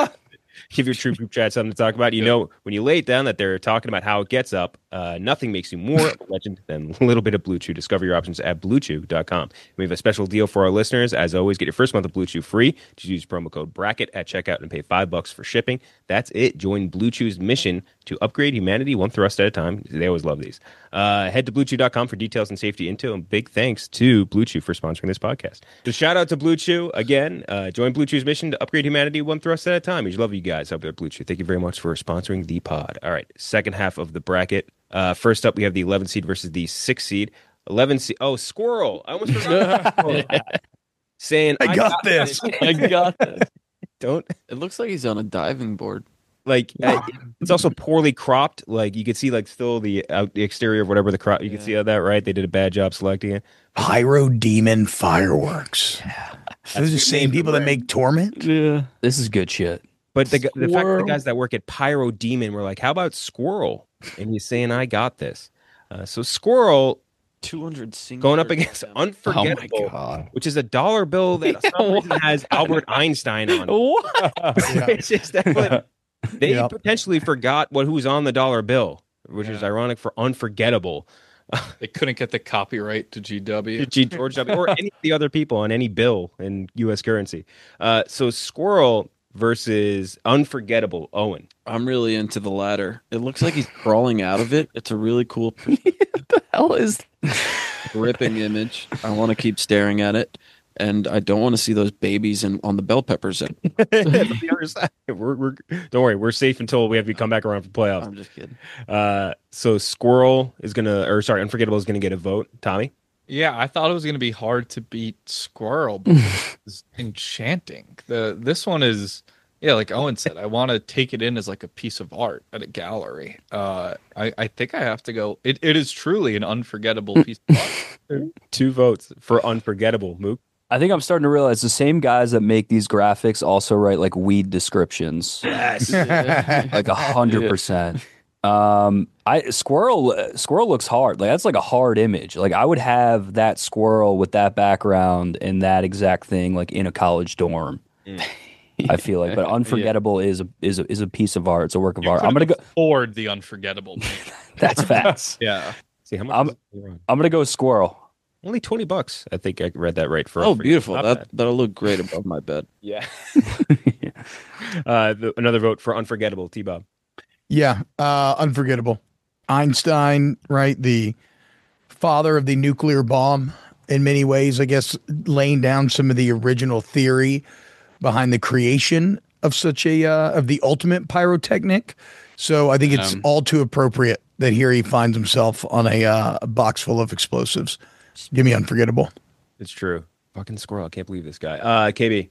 true group chat something to talk about. You know, when you lay it down that they're talking about how it gets up, nothing makes you more of a legend than a little bit of Blue Chew. Discover your options at BlueChew.com. We have a special deal for our listeners. As always, get your first month of Blue Chew free. Just use promo code BRACKET at checkout and pay $5 for shipping. That's it. Join Blue Chew's mission to upgrade humanity one thrust at a time. They always love these. Head to BlueChew.com for details and safety info. And big thanks to Blue Chew for sponsoring this podcast. So shout out to Blue Chew again. Join Blue Chew's mission to upgrade humanity one thrust at a time. We love you guys out there at Blue Chew. Thank you very much for sponsoring the pod. All right, second half of the bracket. First up, we have the 11 seed versus the 6 seed. 11 seed. Oh, Squirrel. I almost forgot. Saying, I got this. I got this. Don't. It looks like he's on a diving board. Like, it's also poorly cropped. Like, you could see, like, still the exterior of whatever the crop. You can see that, right? They did a bad job selecting it. Pyro Demon Fireworks. Those are the same people that make Torment? Yeah. This is good shit. But the fact that the guys that work at Pyro Demon were like, how about Squirrel? And he's saying, I got this. So Squirrel 200 single going up against Unforgettable, Oh my God. which is a dollar bill that for some reason has Albert Einstein on it. What? It's just that they potentially forgot who was on the dollar bill, which is ironic for Unforgettable. They couldn't get the copyright to GW. George W. or any of the other people on any bill in U.S. currency. So Squirrel versus Unforgettable, Owen. I'm really into the latter. It looks like he's crawling out of it. It's a really cool The hell is gripping image. I want to keep staring at it. And I don't want to see those babies on the bell peppers. Don't worry, we're safe until we have to come back around for playoffs. I'm just kidding. So Squirrel is Unforgettable is gonna get a vote. Tommy? Yeah, I thought it was going to be hard to beat Squirrel, but it's enchanting. This one is, like Owen said, I want to take it in as like a piece of art at a gallery. I think I have to go. It is truly an unforgettable piece of art. 2 votes for Unforgettable. Mook? I think I'm starting to realize the same guys that make these graphics also write like weed descriptions. Yes. Like 100%. Squirrel looks hard. Like that's like a hard image. Like I would have that squirrel with that background and that exact thing like in a college dorm. I feel like, but Unforgettable is a piece of art. It's a work of art. I'm gonna go afford the Unforgettable. That's facts. Yeah. See how much I'm gonna go Squirrel. Only $20. I think I read that right. Beautiful. That'll look great above my bed. Yeah. Another vote for Unforgettable. T-Bob. Yeah, Unforgettable. Einstein, right? The father of the nuclear bomb in many ways, I guess, laying down some of the original theory behind the creation of such of the ultimate pyrotechnic. So I think it's all too appropriate that here he finds himself on a box full of explosives. Give me Unforgettable. It's true. Fucking Squirrel. I can't believe this guy. KB.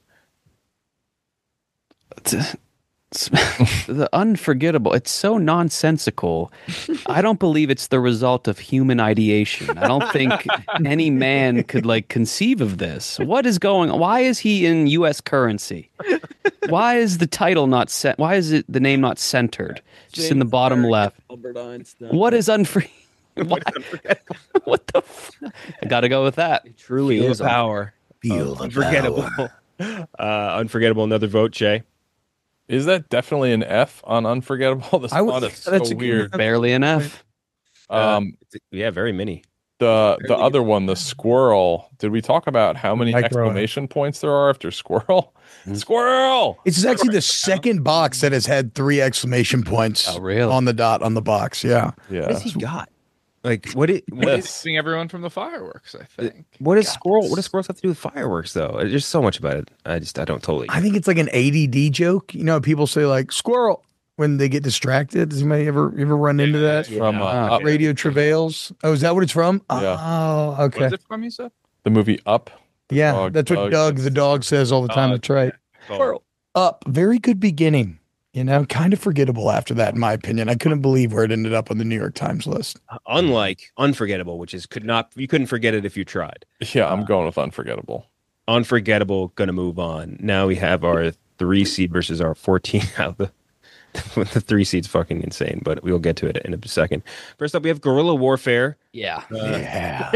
The Unforgettable. It's so nonsensical. I don't believe it's the result of human ideation. I don't think any man could like conceive of this. What is going on? Why is he in U.S. currency? Why is the title not set? Why is the name not centered? Just in the bottom left. Albert Einstein. What is Unforgettable? What the? I got to go with that. It truly is power. Feel the Unforgettable. Unforgettable. Another vote, Jay. Is that definitely an F on Unforgettable? This font is so weird. Barely an F. Yeah, very many. The other one, the Squirrel. Did we talk about how many exclamation points there are after Squirrel? Squirrel! It's actually the second box that has had 3 exclamation points on the dot on the box. Yeah. What has he got? Like what is Missing everyone from the fireworks, I think. What does squirrels have to do with fireworks though? There's so much about it. I don't totally I think it's like an ADD joke. You know, people say like squirrel when they get distracted. Does anybody ever run into that? From Radio Travails. Oh, is that what it's from? Yeah. Oh, okay. What is it from, you said? The movie Up. Yeah, Dog, that's what Doug the dog says all the time. That's right. Up, very good beginning. Kind of forgettable after that, in my opinion. I couldn't believe where it ended up on the New York Times list. Unlike Unforgettable, which is you couldn't forget it if you tried. Yeah, I'm going with Unforgettable. Unforgettable, gonna move on. Now we have our 3 seed versus our 14. The 3 seed's fucking insane, but we'll get to it in a second. First up, we have Guerrilla Warfare. Yeah. Yeah.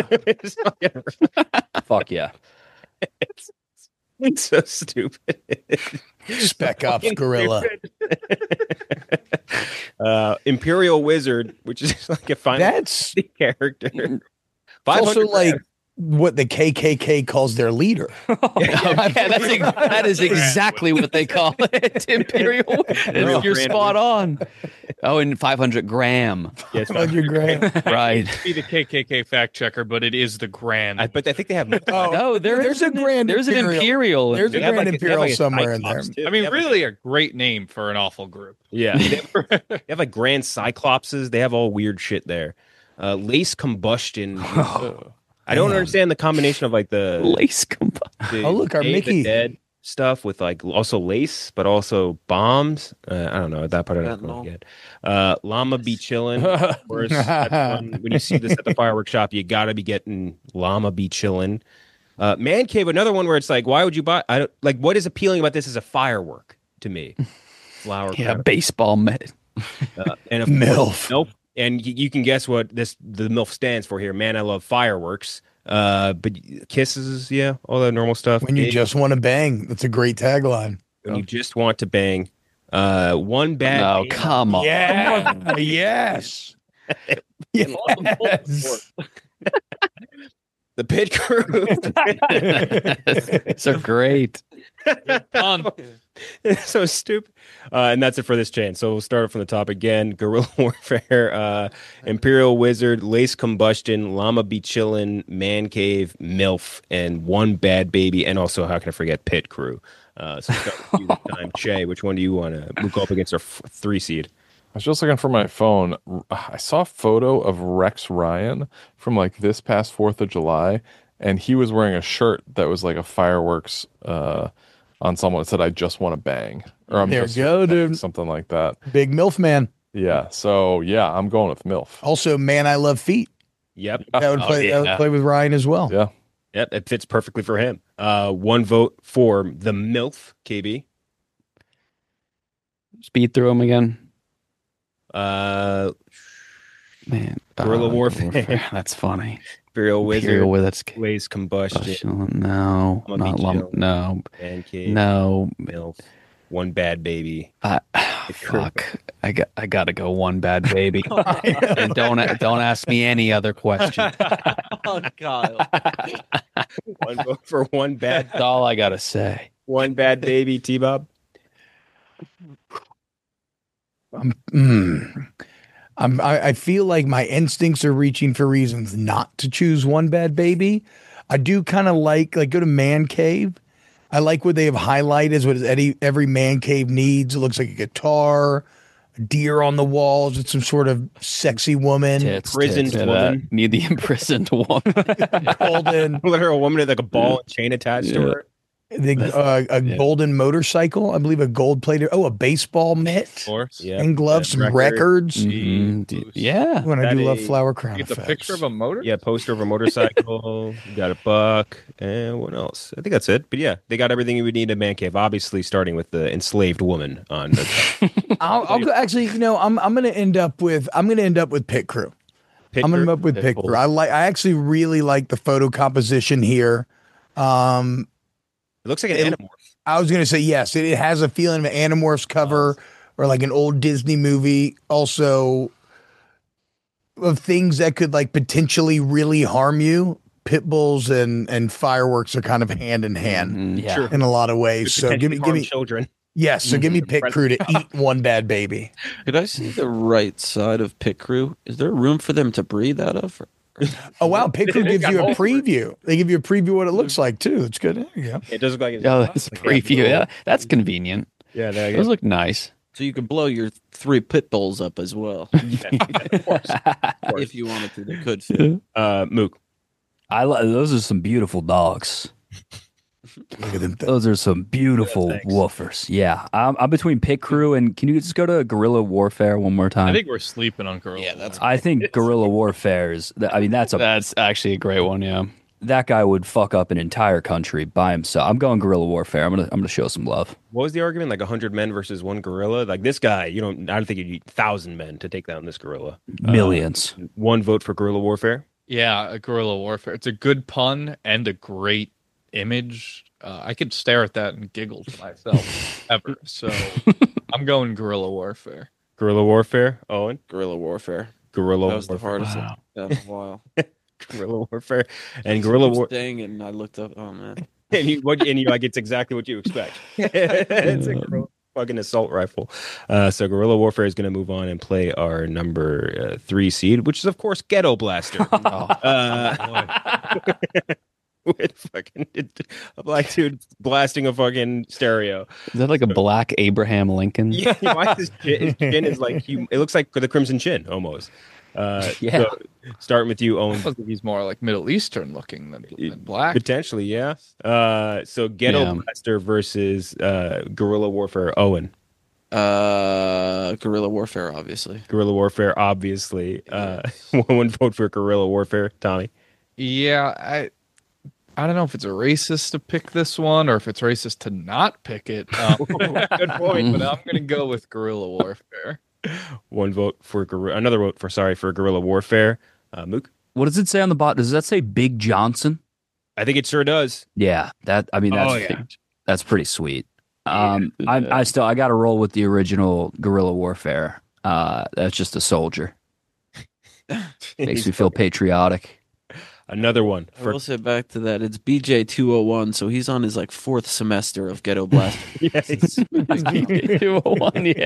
Fuck yeah. It's so stupid. Spec Ops Gorilla. Imperial Wizard, which is like a Final That's Fantasy character. It's also 500 like what the KKK calls their leader. That is exactly what they call it. Imperial. You're spot on. Oh, and 500 gram. Yes, 500 grand. Right. Be the KKK fact checker, but it is the grand. but I think they have. No, there's a grand. There's an Imperial. There's a They have grand like- they have Imperial like a somewhere in there. Cyclops, too. I They mean, have really a great name for an awful group. Yeah. They have like Grand Cyclopses. They have all weird shit there. Lace Combustion. I don't understand the combination of like the Lace combined. Oh, look, our Day of the Mickey. Dead stuff with like also lace, but also bombs. I don't know that part. I don't Fentanyl. get. Llama be chillin'. Of course, that's one. When you see this at the fireworks shop, you gotta be getting Llama be chillin'. Man Cave, another one where it's like, why would you buy? I don't like. What is appealing about this as a firework to me? Flower. Yeah, crown. baseball mitt. And of MILF. course, nope. And you can guess what the MILF stands for here. Man, I love fireworks. But kisses, yeah, all that normal stuff. When you just want to bang. That's a great tagline. When you just want to bang. One bad. No, baby. come on. Yeah. Yes. Yes. The pit crew. So great. So stupid. And that's it for this chain. So we'll start from the top again. Guerrilla Warfare, Imperial Wizard, Lace Combustion, Llama Be Chillin', Man Cave, MILF, and One Bad Baby, and also, how can I forget, Pit Crew. So start with you this time. Che, which one do you want to go up against our 3 seed? I was just looking for my phone. I saw a photo of Rex Ryan from like this past 4th of July, and he was wearing a shirt that was like a fireworks on someone that said, "I just want to bang." Or I'm There just you go, dude. something like that. Big MILF man. Yeah. So yeah, I'm going with MILF. Also, Man, I Love Feet. Yep. That would play. yeah. That would play with Ryan as well. Yeah. Yep. It fits perfectly for him. 1 vote for the MILF, KB. Speed through them again. Man, Man. Guerrilla Warfare. That's funny. Imperial Wizard, Imperial with its Lace Combustion, No, Llama not Be Llama. Chillin', No, Man Cave, no. MILF, One Bad Baby. Fuck. I gotta go One Bad Baby. And don't ask me any other question. Oh, God. 1 vote for One Bad, That's all I gotta say. One Bad Baby. T-Bob. I feel like my instincts are reaching for reasons not to choose One Bad Baby. I do kind of like go to Man Cave. I like what they have highlighted as what every man cave needs. It looks like a guitar, a deer on the walls, it's some sort of sexy woman. Imprisoned woman. Need the imprisoned woman. Golden, Literally a woman with like a ball and chain attached to her. a golden motorcycle, I believe a gold plated. Oh, a baseball mitt Of course. Yeah. and gloves, some records. Mhm. Yeah. When I That do love is- flower crown Get the effects. picture of a motor? Yeah, poster of a motorcycle. You got a buck, and what else? I think that's it. But yeah, they got everything you would need in a man cave. Obviously, starting with the enslaved woman on. The I'll go, actually, I'm going to end up with Pit Crew. pit I'm going to crew. end up with Pit Crew. I actually really like the photo composition here. It looks like an animal. I was going to say yes. It has a feeling of an Animorphs cover or like an old Disney movie. Also, of things that could like potentially really harm you. Pit bulls and fireworks are kind of hand in hand Yeah. in a lot of ways. So give Potentially harm me children. yes. So give me Pit Crew to eat One Bad Baby. Could I see the right side of Pit Crew? Is there room for them to breathe out of? Oh wow, Pit Crew gives you a preview. They give you a preview of what it looks like too. It's good. There you go. It does look like. Oh, that's a preview. Yeah, that's convenient. Yeah, there you Those go. look nice. So you could blow your 3 pit bulls up as well. Of course. If you wanted to, they could fit. Mook. Those are some beautiful dogs. Look at them. Those are some beautiful Yeah, thanks. woofers. Yeah, I'm between Pit Crew and can you just go to Guerrilla Warfare one more time? I think we're sleeping on Gorilla. Yeah, that's- I think Guerrilla Warfare is. I mean, that's actually a great one. Yeah. that guy would fuck up an entire country by himself. I'm going Guerrilla Warfare. I'm gonna show some love. What was the argument? Like 100 men versus one gorilla? Like this guy, I don't think you'd need 1,000 men to take down this gorilla. Millions. One vote for guerrilla warfare. Yeah, a guerrilla warfare. It's a good pun and a great image. I could stare at that and giggle to myself ever. So I'm going guerrilla warfare. Guerrilla warfare. Owen. Guerrilla warfare. Guerrilla That was the warfare. hardest I've done in a while. Guerrilla warfare and guerrilla war. Thing, and I looked up. Oh man. And you like it's exactly what you expect. It's a guerrilla fucking assault rifle. So guerrilla warfare is going to move on and play our number 3 seed, which is of course Ghetto Blaster. With fucking a black dude blasting a fucking stereo. Is that like a black Abraham Lincoln? Yeah, why his chin is like it looks like the Crimson Chin almost. Yeah. So, starting with you, Owen. I think he's more like Middle Eastern looking than black. Potentially, yeah. So Ghetto Blaster versus Guerrilla Warfare, Owen. Guerrilla warfare, obviously. Guerrilla Warfare, obviously. One vote for Guerrilla Warfare, Tommy. Yeah, I don't know if it's a racist to pick this one or if it's racist to not pick it. Good point, but I'm going to go with guerrilla warfare. One vote for another vote for Guerrilla Warfare. Mook. What does it say on the bot? Does that say Big Johnson? I think it sure does. Yeah, that's that's pretty sweet. I got to roll with the original Guerrilla Warfare. That's just a soldier. Makes me feel patriotic. Another one. I will say back to that. It's BJ 201, so he's on his like 4th semester of Ghetto Blaster. Yes. 201, yeah.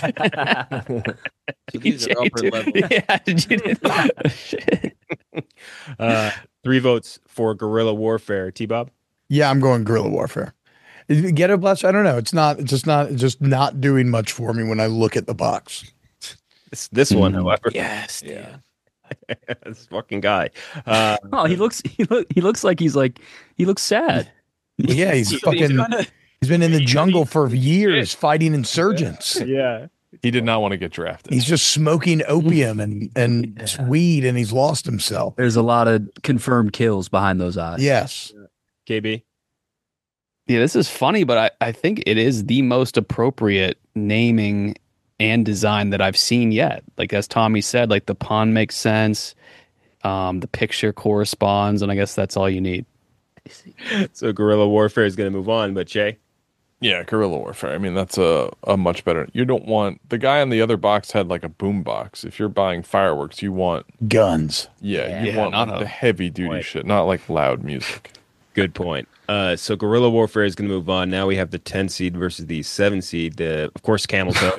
So these are upper level. Yeah, shit. 3 votes for Guerrilla Warfare. T-Bob? Yeah, I'm going guerrilla warfare. Ghetto Blaster, I don't know. It's just not doing much for me when I look at the box. This one, however. Yes, yeah. This fucking guy. He looks like he looks sad. Yeah, he's He's been in the jungle for years fighting insurgents. Yeah. He did not want to get drafted. He's just smoking opium and weed, and he's lost himself. There's a lot of confirmed kills behind those eyes. Yes. KB? Yeah, this is funny, but I think it is the most appropriate naming and design that I've seen yet. Like as Tommy said, like the pun makes sense, the picture corresponds, and I guess that's all you need. So Guerrilla Warfare is going to move on, but Jay? Yeah, guerrilla warfare. I mean, that's a much better. You don't want the guy on the other box had like a boom box. If you're buying fireworks, you want Guns. you want not like, a- the heavy duty shit, not like loud music. Good point. So Guerrilla Warfare is going to move on. Now we have the 10 seed versus the 7 seed. Of course, Camel Toe.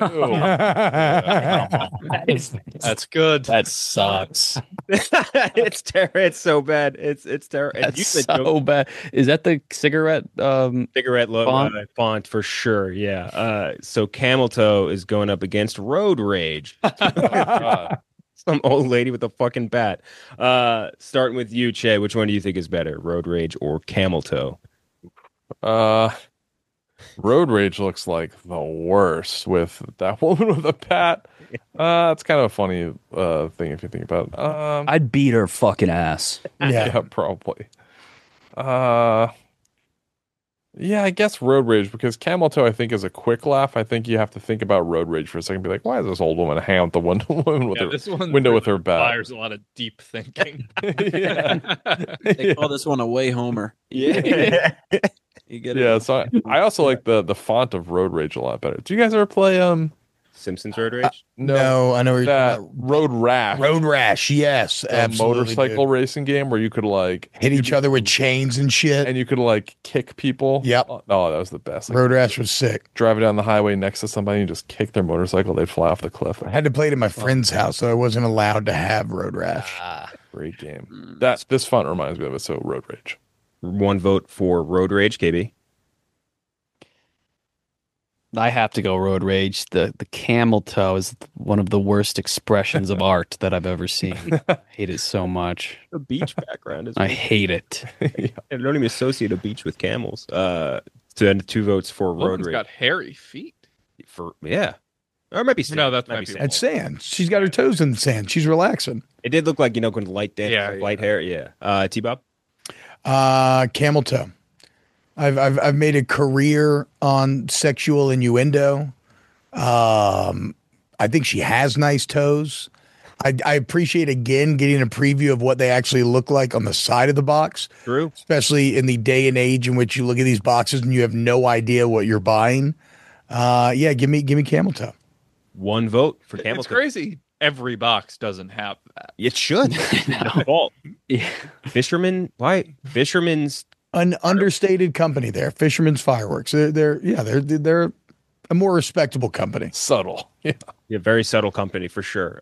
That's good. That sucks. It's terrible. It's so bad. It's terrible. That's so bad. Is that the cigarette? Cigarette font for sure. Yeah. So Camel Toe is going up against Road Rage. Some old lady with a fucking bat. Starting with you, Che. Which one do you think is better, Road Rage or Camel Toe? Road Rage looks like the worst with that woman with a bat. It's kind of a funny thing if you think about it. I'd beat her fucking ass. Yeah, probably. Yeah, I guess Road Rage, because Camel Toe, I think, is a quick laugh. I think you have to think about Road Rage for a second and be like, why is this old woman hanging out the window with This her one window with really her bat? requires a lot of deep thinking. They call this one a way homer. Yeah. You get it? Yeah, so I also like the font of Road Rage a lot better. Do you guys ever play Simpsons Road Rage? No, I know what you're that talking about. Road Rash? Road Rash, yes, the absolutely. motorcycle dude. racing game where you could like Hit each other with chains and shit. and you could like kick people. Yep. Oh, that was the best. Like, Road Rash was sick. driving down the highway next to somebody and just kick their motorcycle, they'd fly off the cliff. I had to play it at my friend's house, so I wasn't allowed to have Road Rash. Great game. This font reminds me of it. So Road Rage. One vote for Road Rage, KB. I have to go road rage. The camel toe is one of the worst expressions of art that I've ever seen. I hate it so much. The beach background is. I hate it. I don't even associate a beach with camels. So then 2 votes for road Logan's rage. got hairy feet. Or it might be sand. No, that Might might be sand. That's sand. She's got her toes in the sand. She's relaxing. It did look like when light dance, Yeah, like light hair. Yeah. T-Bob. Camel toe. I've made a career on sexual innuendo. I think she has nice toes. I appreciate again getting a preview of what they actually look like on the side of the box. True. Especially in the day and age in which you look at these boxes and you have no idea what you're buying. Yeah, give me camel toe. 1 vote for camel It's toe. crazy. Every box doesn't have that. It should. Default. Fisherman. Why? Fisherman's. An understated company there, Fisherman's Fireworks. They're a more respectable company. Subtle. Yeah. Yeah, very subtle company for sure.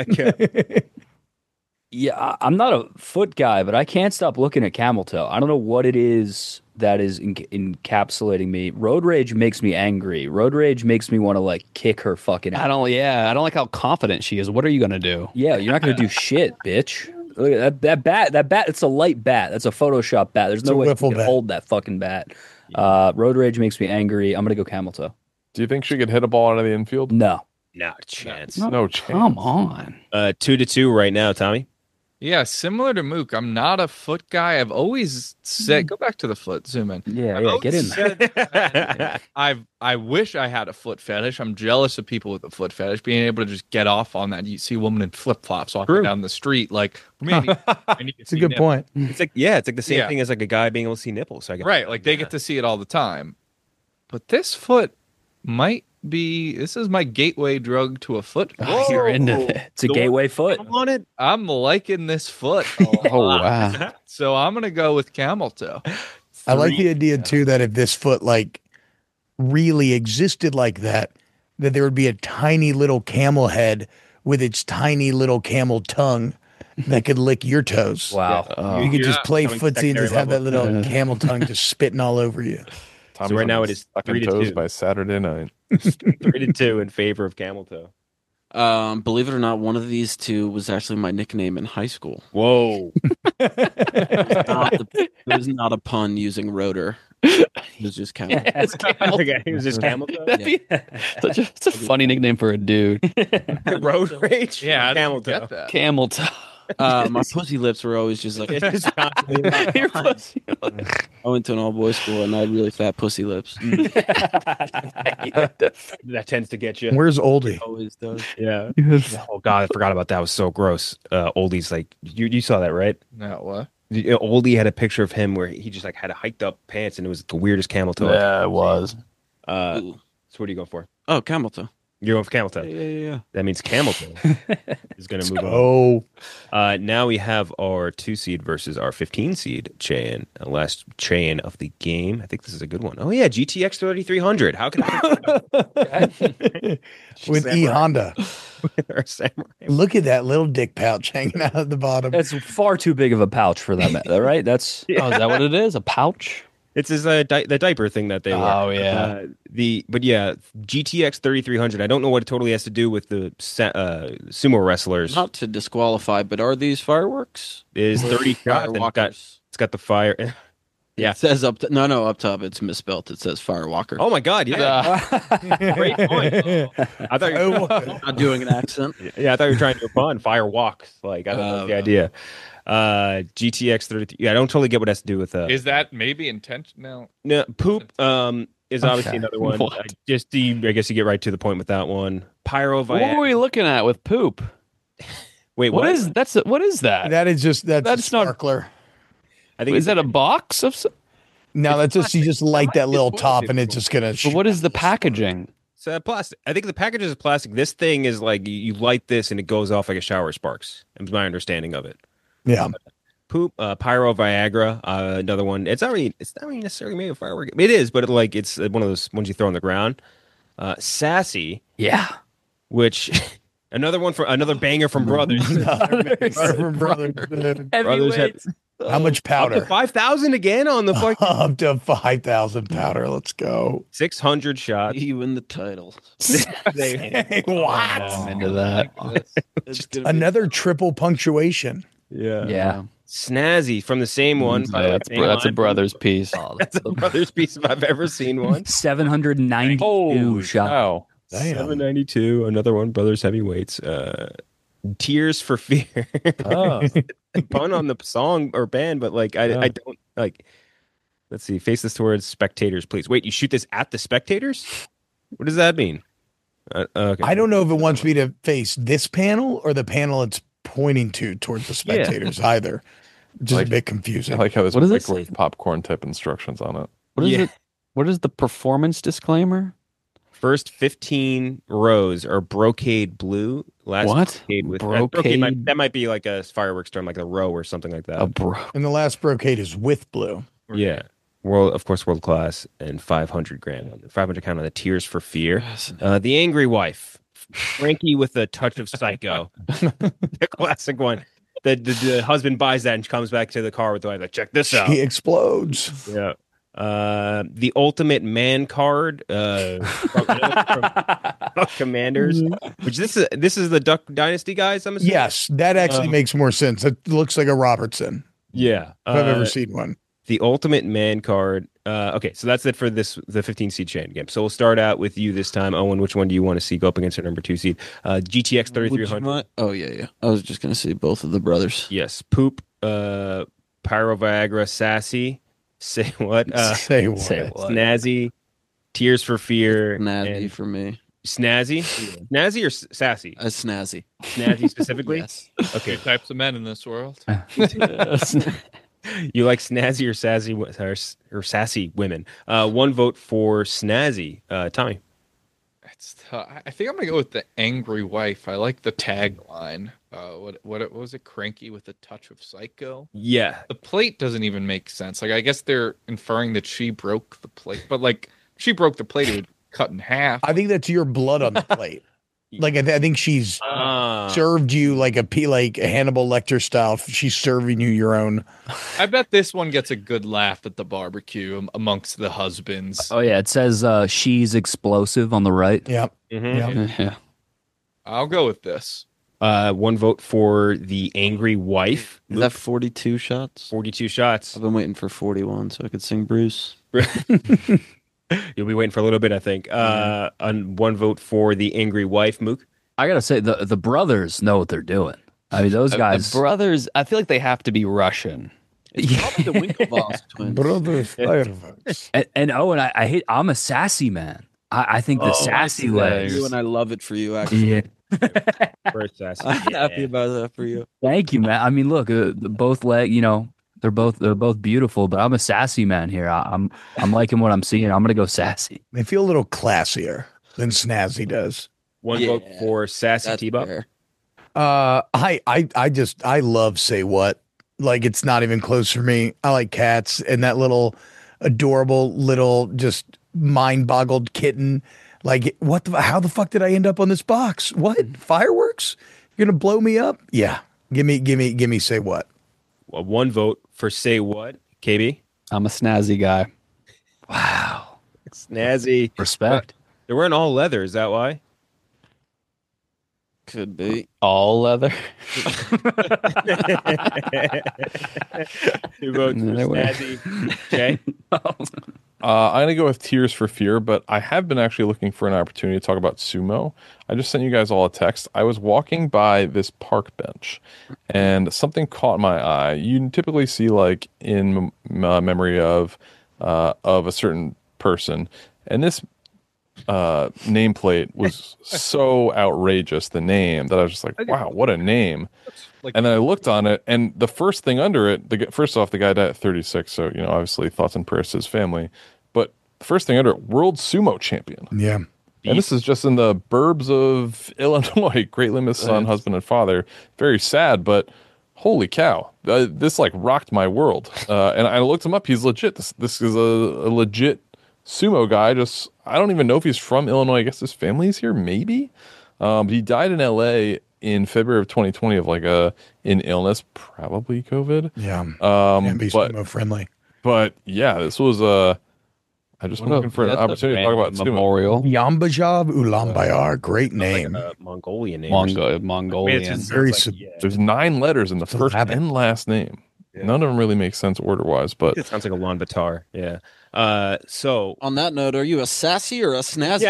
Yeah, I'm not a foot guy, but I can't stop looking at camel toe. I don't know what it is that is encapsulating me. Road rage makes me angry. Road rage makes me want to like kick her fucking ass. I don't like how confident she is. What are you gonna do? Yeah, you're not gonna do shit, bitch. Look at that bat. That bat. It's a light bat. That's a Photoshop bat. There's no way you wiffle can bat. hold that fucking bat. Road rage makes me angry. I'm gonna go camel toe. Do you think she could hit a ball out of the infield? No. Not a chance. No chance. Come on. 2-2 right now, Tommy. Yeah, similar to Mook, I'm not a foot guy. I've always said, go back to the foot, zoom in. Yeah, I've yeah. always Get in there. said I wish I had a foot fetish. I'm jealous of people with a foot fetish, being able to just get off on that. You see a woman in flip flops walking True. down the street, like for me, I need to It's a see good nipples. point. It's like the same Yeah. thing as like a guy being able to see nipples. So I guess. Right? Like they get to see it all the time. But this foot might be. This is my gateway drug to a foot. Oh, you're into it. It's a gateway foot. I'm on it. I'm liking this foot. A Oh lot. wow. So I'm gonna go with camel toe. I like the idea too that if this foot like really existed like that there would be a tiny little camel head with its tiny little camel tongue that could lick your toes. Wow. You could just play Coming footsie and secondary just have that level. little camel tongue just spitting all over you. Tommy's right on now his it is sucking 3-2. toes by Saturday night. 3-2 in favor of camel toe. Believe it or not, one of these two was actually my nickname in high school. Whoa. It was not a pun using rotor. It was just camel. It's camel. Okay, it was just camel toe. It's a funny nickname for a dude. Road rage. Yeah, I camel didn't toe. get that. Camel toe. My pussy lips were always just like. It's just constantly Your pussy. I went to an all boys school and I had really fat pussy lips. that tends to get you. Where's Oldie? Always does. Yeah. Oh God, I forgot about that. It was so gross. Oldie's like you saw that, right? No, what? Oldie had a picture of him where he just like had a hiked up pants and it was the weirdest camel toe. Yeah, it was. Ooh. So what are you going for? Oh, camel toe. You're going for camel toe. Yeah. That means camel toe is going to move Oh, on. Now we have our 2 seed versus our 15 seed chain. Last chain of the game. I think this is a good one. Oh yeah, GTX 3300. How can I with E Honda. or Samurai? Look at that little dick pouch hanging out at the bottom. That's far too big of a pouch for them, right? That's Oh, is that what it is? A pouch? It's his the diaper thing that they wear. Oh, yeah. But yeah, GTX 3300. I don't know what it totally has to do with the sumo wrestlers. Not to disqualify, but are these fireworks? Is 30 shot and Firewalkers. it's got the fire. Yeah. It says up. No, up top it's misspelled. It says Firewalker. Oh my God! Yeah, great point. I thought you were, Not doing an accent. yeah, I thought you were trying to do a pun. Fire walks. Like I don't know the idea. GTX 30. Yeah, I don't totally get what it has to do with Is that maybe intentional? no poop. Is obviously another one. What? I guess you get right to the point with that one. Pyro What were Viagra. we looking at with poop? Wait, What is that? That is just that's That's a not- sparkler. I think Is that a box of? No, that's just you just light that little top and it's just gonna. But what is the packaging? It's plastic. I think the package is plastic. This thing is like you light this and it goes off like a shower sparks. Is my understanding of it. Yeah, Poop, Pyro Viagra, another one. It's not really necessarily made of firework. It is, but it's one of those ones you throw on the ground. Sassy, Yeah. which another banger from Brothers. brother. Brothers had How much Up powder? to 5,000 again on the fucking Up to 5,000 powder. Let's go. 600 shots. You win the title. Hey, what? I'm into that. It's gonna be- Another triple punctuation. Yeah. Yeah. Snazzy from the same one. Yeah, that's a brother's piece. That's a brother's piece if I've ever seen one. 792 Holy shots. cow. Damn. 792. Another one. Brothers heavyweights. Tears for Fear. Oh. Pun on the song or band, but like I don't like. Let's see. Face this towards spectators, please. Wait, you shoot this at the spectators? What does that mean? Okay. I don't know if it wants me to face this panel or the panel it's pointing to towards the spectators either. Just a bit confusing. I like how there's What does it microwave popcorn type instructions on it. What is Yeah. it? What is the performance disclaimer? First 15 rows are brocade blue. Last What? brocade with Brocade? that might be like a fireworks term, like a row or something like that. A bro. And the last brocade is with blue. Yeah. Of course, world class and 500 grand on 500 count on the Tears for Fear. The Angry Wife, Frankie with a touch of psycho, the classic one. The husband buys that and comes back to the car with the wife like, check this out. He explodes. Yeah. The Ultimate Man card from Commanders, which this is the Duck Dynasty guys. I'm assuming. Yes, that actually makes more sense. It looks like a Robertson Yeah. if I've ever seen one. The Ultimate Man card. Okay, so that's it for the 15 seed chain game. So we'll start out with you this time, Owen. Which one do you want to see go up against your number 2 seed? GTX 3300. Oh yeah. I was just gonna say both of the brothers. Yes. Poop. Pyro Viagra. Sassy. Say what? Say what? Say what? Snazzy. Tears for Fear. Snazzy and for me. Snazzy. Snazzy or sassy? Snazzy. Snazzy specifically. Yes. Okay. Two types of men in this world. You like snazzy or sassy or sassy women? 1 vote for snazzy. Tommy. It's I think I'm gonna go with the angry wife. I like the tagline. What was it? Cranky with a touch of psycho. Yeah. The plate doesn't even make sense. Like I guess they're inferring that she broke the plate, but like she broke the plate, it would cut in half. I think that's your blood on the plate. Like I think she's Ah. served you like a Hannibal Lecter style. She's serving you your own. I bet this one gets a good laugh at the barbecue amongst the husbands. Oh yeah, it says she's explosive on the right. Yep. Mhm. Yep. Yeah. I'll go with this. 1 vote for the angry wife. Is that 42 shots? 42 shots. I've been waiting for 41 so I could sing Bruce. You'll be waiting for a little bit, I think. 1 vote for the angry wife. Mook. I gotta say the brothers know what they're doing. I mean, those guys. The brothers, I feel like they have to be Russian. Probably the Winklevoss twins. Brother fireworks. and Owen, I hate. I'm a sassy man. I think the sassy legs. You and I love it for you, actually. Yeah. First sassy. I'm happy about that for you. Thank you, man. I mean, look, both leg. They're both beautiful, but I'm a sassy man here. I'm liking what I'm seeing. I'm gonna go sassy. They feel a little classier than Snazzy does. 1 Yeah, vote for sassy That's T-Bop. fair. I love Say What. Like it's not even close for me. I like cats and that little adorable little just mind-boggled kitten. Like how the fuck did I end up on this box? What? Fireworks? You're gonna blow me up? Yeah. Give me Say What. 1 vote for Say What. KB. I'm a snazzy guy. Wow. Snazzy. Respect. They're wearing all leather. Is that why? Could be. All leather. 2 votes for They wear- Snazzy. Jay. I'm gonna go with Tears for Fear, but I have been actually looking for an opportunity to talk about sumo. I just sent you guys all a text. I was walking by this park bench, and something caught my eye. You typically see, like in memory of a certain person, and this nameplate was so outrageous. The name that I was just like, wow, what a name! Like, And then I looked on it, and the first thing under it, first off, the guy died at 36, so obviously thoughts and prayers to his family. But the first thing under it, world sumo champion, Yeah. and this is just in the burbs of Illinois. Great Limit son, husband, and father. Very sad, but holy cow, this like rocked my world. And I looked him up; he's legit. This is a legit sumo guy. I don't even know if he's from Illinois. I guess his family's here, maybe. He died in L.A. in February of 2020 of like an illness, probably COVID. Yeah. Um, be but sumo friendly. but yeah, this was I just looking for an opportunity to talk about sumo. Memorial. Yambajav Ulambayar. Great name. Like a Mongolian name. or something. Mongolian. Very There's 9 letters in the first rabbit. and last name. Yeah. None of them really make sense order wise, but It sounds like a Ulaanbaatar. Yeah. So On that note, are you a sassy or a snazzy?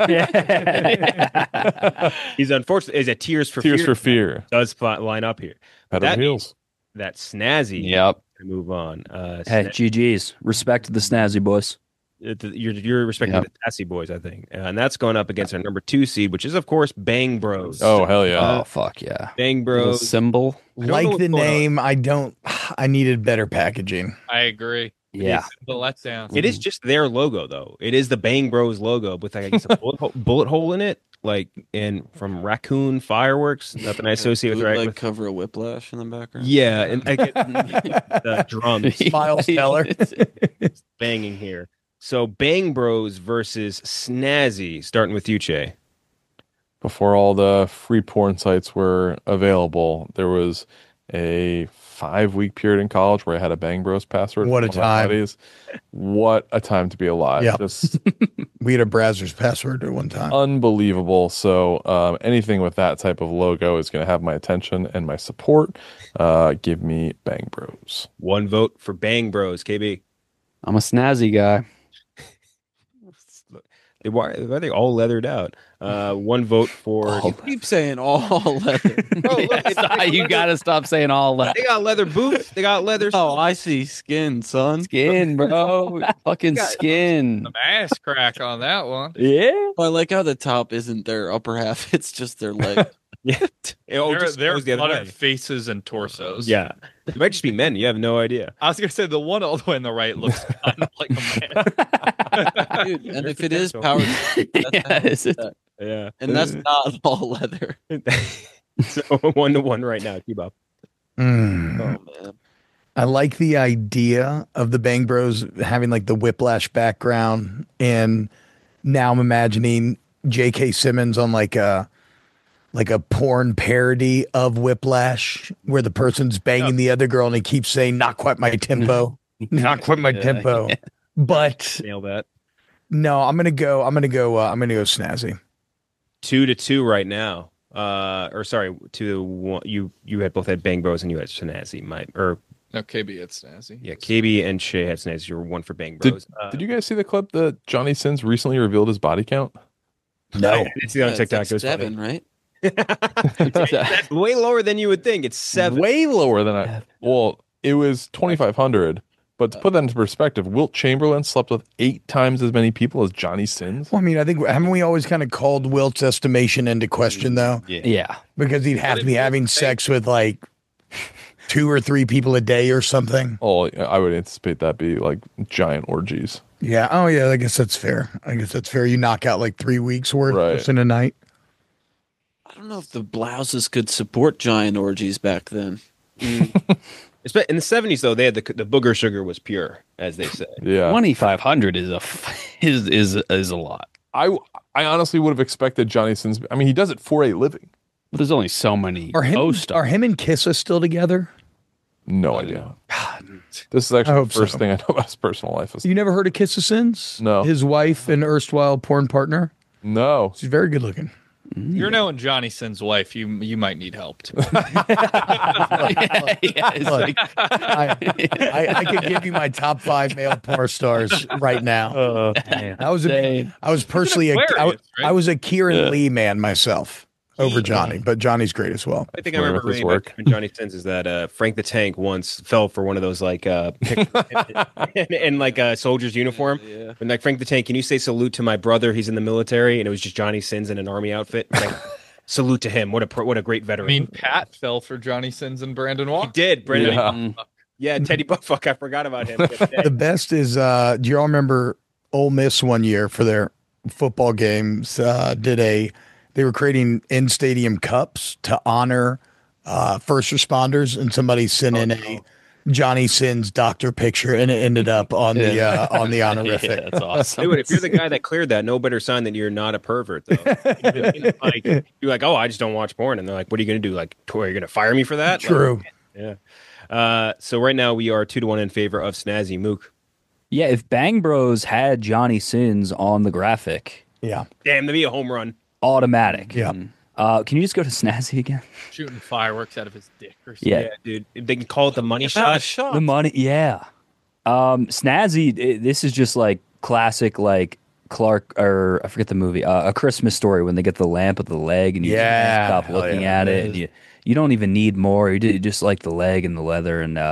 yeah, he's unfortunate. Is a Tears for Tears Fear for Fear. does line up here. Head That over heels. That snazzy. Yep. Move on. Hey, GG's. Respect to the snazzy boys. You're respecting Yep. the sassy boys, I think, and that's going up against our number 2 seed, which is of course Bang Bros. Oh hell yeah! Oh fuck yeah. Bang Little Bros. symbol. I don't know Like what's the going on. name, I needed better packaging. I agree. Yeah. The letdown. It is just their logo, though. It is the Bang Bros logo with, I guess, a bullet hole in it, like and from Raccoon Fireworks. Nothing I associate with, right? Like With, cover of Whiplash in the background. yeah, and I get the drums Miles Teller. banging here. So Bang Bros versus Snazzy, starting with you, Che. Before all the free porn sites were available, there was a 5-week period in college where I had a Bang Bros password. What a for one of my time. buddies. What a time to be alive. Yeah. Just We had a Brazzers password at one time. unbelievable. So anything with that type of logo is going to have my attention and my support. Give me Bang Bros. 1 vote for Bang Bros. KB. I'm a snazzy guy. Why are they all leathered out? 1 vote for. You keep saying all leather. You gotta stop saying all that. They got leather boots. They got leather. Oh, I see skin, son. Skin, bro. Fucking got- skin. Some ass crack on that one. Yeah. I like how the top isn't their upper half; it's just their leg. Yeah. Oh, They're, just they're goes the other blooded way. faces and torsos. Yeah. It might just be men. You have no idea. I was gonna say the one all the way on the right looks kind of like a man. Dude, and if it is powered, Yeah, is it? Yeah. and that's not all leather. So 1-1 right now. Keep up. Mm. Oh man, I like the idea of the Bang Bros having like the Whiplash background, and now I'm imagining J.K. Simmons on like a porn parody of Whiplash, where the person's banging the other girl and he keeps saying, "Not quite my tempo, not quite my tempo." But Nail that. no, I'm gonna go snazzy. 2-2 right now. Or sorry, 2-1. You had both had Bang Bros and you had Snazzy. No, KB, it's snazzy. Yeah, KB and Shay had Snazzy. You were 1 for Bang Did, Bros. did you guys see the clip that Johnny Sins recently revealed his body count? No, It's on TikTok. It was funny. 7, right? That's way lower than you would think. It's 7. Way lower than I. Well, it was 2,500. But to put that into perspective, Wilt Chamberlain slept with 8 times as many people as Johnny Sins. well, I mean, I think haven't we always kind of called Wilt's estimation into question though? Yeah. Because he'd have to be having sex with like 2 or 3 people a day or something. Oh, I would anticipate that be like giant orgies. Yeah. Oh, yeah. I guess that's fair. You knock out like 3 weeks worth Right. just in a night. I don't know if the blouses could support giant orgies back then. In the 70s, though, they had the booger sugar was pure, as they say. Yeah. 2,500 is a lot. I honestly would have expected Johnny Sins. I mean, he does it for a living. But there's only so many Are him co-stars. and Kissa still together? No idea. This is actually hope the first so. thing I know about his personal life. You never heard of Kissa Sins? No. His wife and erstwhile porn partner. No. She's very good looking. You're knowing Johnny Sin's wife. You might need help too. Yeah, it's Look, like- I could give you my top 5 male porn stars right now. I was personally Aquarius, right? I was a Kieran Lee man myself over Johnny, but Johnny's great as well. I think I Wonder remember if this reading work. about Johnny Sins is that Frank the Tank once fell for one of those like in like a soldier's uniform. Yeah. And like Frank the Tank, can you say salute to my brother? He's in the military, and it was just Johnny Sins in an army outfit. Like, salute to him. What a great I veteran. mean, Pat fell for Johnny Sins and Brandon he Walker. did, Brendan. Yeah. Yeah, Teddy Buttfuck. I forgot about him. The best is do you all remember Ole Miss one year for their football games they were creating in-stadium cups to honor first responders, and somebody sent in Johnny Sins doctor picture, and it ended up on the honorific. Yeah, that's awesome. Dude, if you're the guy that cleared that, no better sign that you're not a pervert, though. Like, you're like, oh, I just don't watch porn, and they're like, what are you going to do? Like, are you going to fire me for that? True. Like, yeah. So right now we are 2-1 in favor of Snazzy Mook. Yeah, if Bang Bros had Johnny Sins on the graphic, Yeah. Damn, that'd be a home run. automatic. Yeah. Can you just go to Snazzy again? Shooting fireworks out of his dick or something. Yeah. Dude. They can call it the money About shot. The money, yeah. Snazzy, this is just like classic, like Clark, or I forget the movie, A Christmas Story, when they get the lamp at the leg and you Yeah. stop Hell looking yeah, at it it. And is. you don't even need more. You just like the leg and the leather. And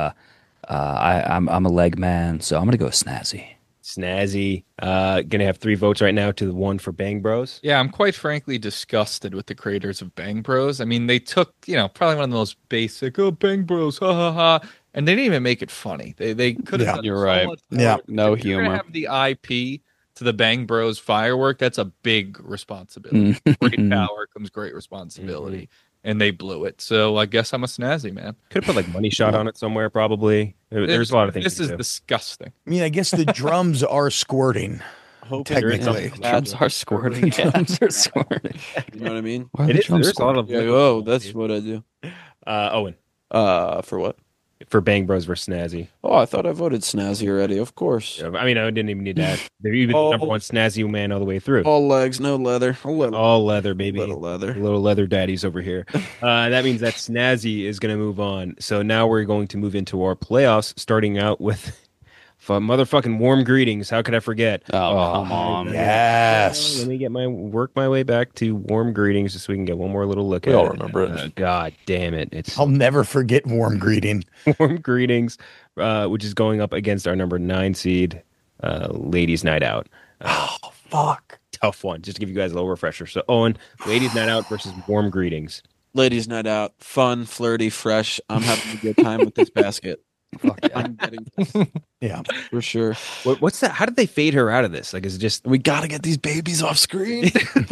I'm a leg man, so I'm going to go with Snazzy. Snazzy. Gonna have 3 votes right now to the 1 for Bang Bros. Yeah, I'm quite frankly disgusted with the creators of Bang Bros. I mean, they took, probably one of the most basic, Bang Bros, ha ha ha, and they didn't even make it funny. They could have Yeah. done You're so right. much more. Yeah. No If you're gonna humor. have the IP to the Bang Bros firework, that's a big responsibility. Great power comes great responsibility. And they blew it. So I guess I'm a Snazzy, man. Could have put like money shot on it somewhere, probably. There's a lot of things. This you is can do. disgusting. I mean, I guess the drums are squirting. Technically. Drums are squirting. Drums are squirting. You know what I mean? Why are It the is, drums there's a lot squirting? of Yeah. Oh, that's what I do. Owen For what? for Bang Bros versus Snazzy. Oh, I thought I voted Snazzy already. Of course. I mean, I didn't even need to ask. They're even the number 1 Snazzy man all the way through. All legs, no leather. A little, All leather, baby. little leather. Little leather daddies over here. That means that Snazzy is going to move on. So now we're going to move into our playoffs, starting out with motherfucking warm greetings. How could I forget? Oh, come on. Yes. Let me work my way back to warm greetings just so we can get one more little look We at all it. remember it. God damn it. It's I'll never forget warm greeting. warm greetings, which is going up against our number 9 seed, Ladies Night Out. Fuck. Tough one. Just to give you guys a little refresher. So, Owen, Ladies Night Out versus Warm Greetings. Ladies' night out. Fun, flirty, fresh. I'm having a good time with this basket. I'm getting this Yeah. for sure. What's that? How did they fade her out of this? Like, is it just We got to get these babies off screen.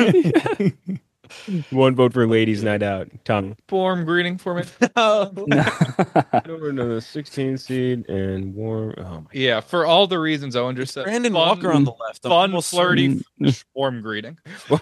1 vote for Ladies Night Out? Tom. Warm greeting for me. Another 16 seed and warm. Oh my. Yeah, for all the reasons Owen just said. Brandon Fun- Walker on the left. I'm Fun, almost flirty, warm greeting.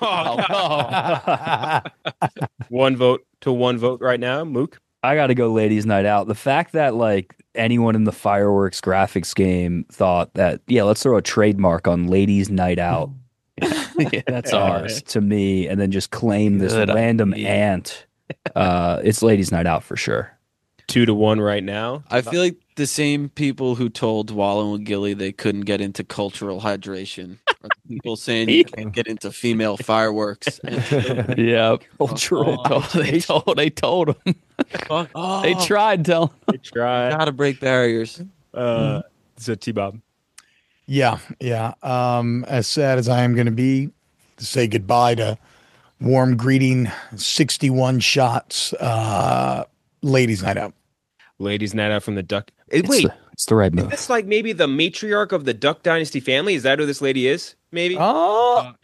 1 vote to 1 vote right now. Mook. I got to go Ladies Night Out. The fact that like anyone in the fireworks graphics game thought that, yeah, let's throw a trademark on Ladies Night Out. Yeah, that's ours. To me, and then just claim this Good random idea. ant. It's Ladies Night Out for sure. 2-1 right now. I feel like the same people who told Wallow and Gilly they couldn't get into cultural hydration are the people saying you can't get into female fireworks. And Yep. Cultural. They told him. fuck, oh, They tried telling. They try. gotta break barriers. So T-Bob. Yeah. As sad as I am going to be to say goodbye to warm greeting, 61 shots, Ladies Night Out. Ladies Night Out from the Duck. It's the right Is move. this like maybe the matriarch of the Duck Dynasty family? Is that who this lady is? Maybe? Oh,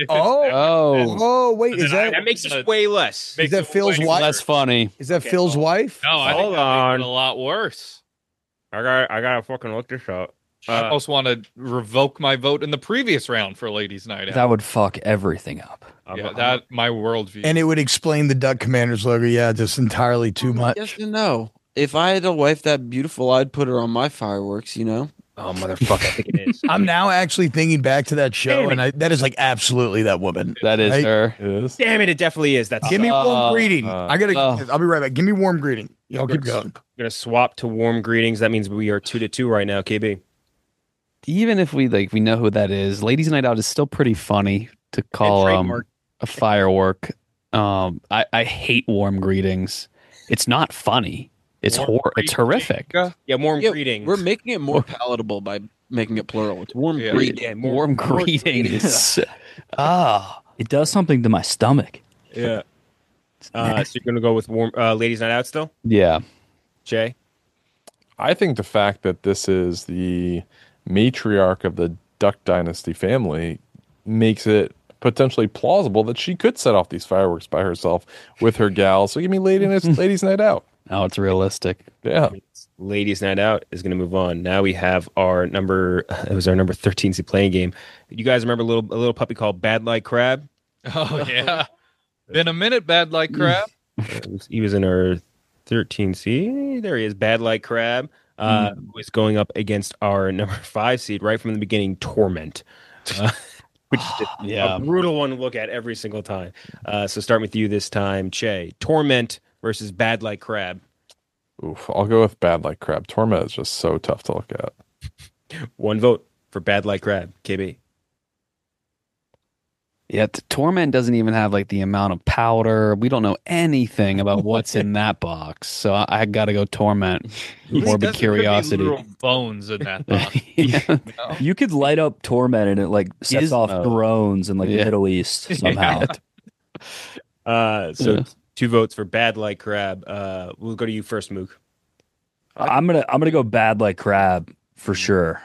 wait, is that that makes it way less. is that Phil's wife? That's funny. Is that Phil's wife? No, I think Hold that makes on. it a lot worse. I gotta fucking look this up. I almost want to revoke my vote in the previous round for Ladies' Night Out. That would fuck everything up. That my worldview. And it would explain the Duck Commanders logo. Yeah, just entirely too much. Yes and no. If I had a wife that beautiful, I'd put her on my fireworks, you know? Oh motherfucker, I think it is. I'm now actually thinking back to that show, and that is like absolutely that woman. That is Right? her. It is. Damn it definitely is. That's Give me warm greeting. uh, I'll be right back. Give me warm greeting. Y'all keep going. I'm gonna swap to warm greetings. That means we are 2-2 right now, KB. Even if we know who that is, Ladies Night Out is still pretty funny to call trademark. a firework. I hate warm greetings. It's not funny. It's it's horrific. Yeah, warm Yeah, greetings. we're making it more palatable by making it plural. It's warm Yeah. greeting. Yeah, Warm greetings. It does something to my stomach. Yeah. So you're gonna go with warm Ladies Night Out still? Yeah. Jay? I think the fact that this is the matriarch of the Duck Dynasty family makes it potentially plausible that she could set off these fireworks by herself with her gals. So give me Ladies Night Out. Oh, it's realistic. Yeah. Ladies Night Out is going to move on. Now we have it was our number 13 seed playing game. You guys remember a little puppy called Bad Like Crab? Oh yeah, been a minute. Bad like crab. He was in our 13 seed. There he is, Bad Like Crab. Who is going up against our number 5 seed right from the beginning, Torment. Which is a brutal one to look at every single time. So starting with you this time, Che. Torment versus Bad Like Crab. Oof, I'll go with Bad Like Crab. Torment is just so tough to look at. One vote for Bad Like Crab. KB. Yeah, Torment doesn't even have like the amount of powder. We don't know anything about what's in that box. So I got to go Torment. Morbid curiosity. Literal bones in that box. You could light up Torment and it like sets off Gizmo. drones in like the Middle East somehow. So 2 votes for Bad Like Crab. We'll go to you first, Mook. I'm gonna go Bad Like Crab for sure.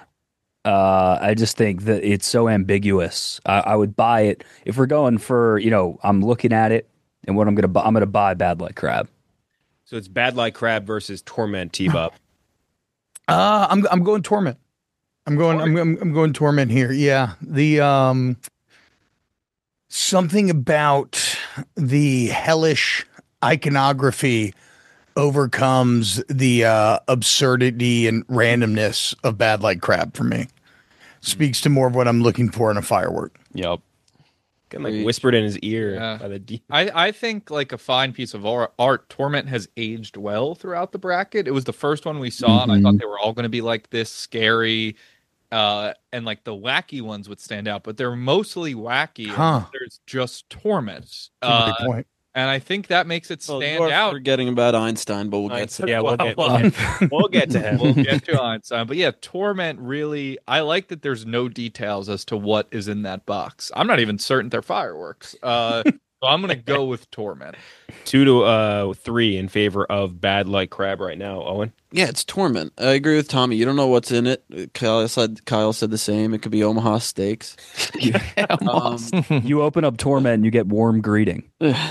I just think that it's so ambiguous. I would buy it if we're going for, I'm looking at it and what I'm gonna buy. I'm gonna buy Bad Like Crab. So it's Bad Like Crab versus Torment. T-Bob. I'm going Torment. I'm going Torment here. Yeah. The something about the hellish iconography overcomes the absurdity and randomness of Bad Like Crab for me. Speaks to more of what I'm looking for in a firework. Yep. Got like whispered in his ear Yeah. by the D. I think like a fine piece of art. Torment has aged well throughout the bracket. It was the first one we saw, and I thought they were all going to be like this scary, and like the wacky ones would stand out, but they're mostly wacky. And there's just Torment. Good point. And I think that makes it Well, stand you are out. forgetting about Einstein, but we'll get to Yeah, we'll get to him. We'll get to Einstein. But yeah, Torment really, I like that there's no details as to what is in that box. I'm not even certain they're fireworks. So I'm going to go with Torment. 2-3 in favor of Bad Like Crab right now, Owen. Yeah, it's Torment. I agree with Tommy. You don't know what's in it. Kyle said the same. It could be Omaha steaks. You open up Torment and you get warm greeting.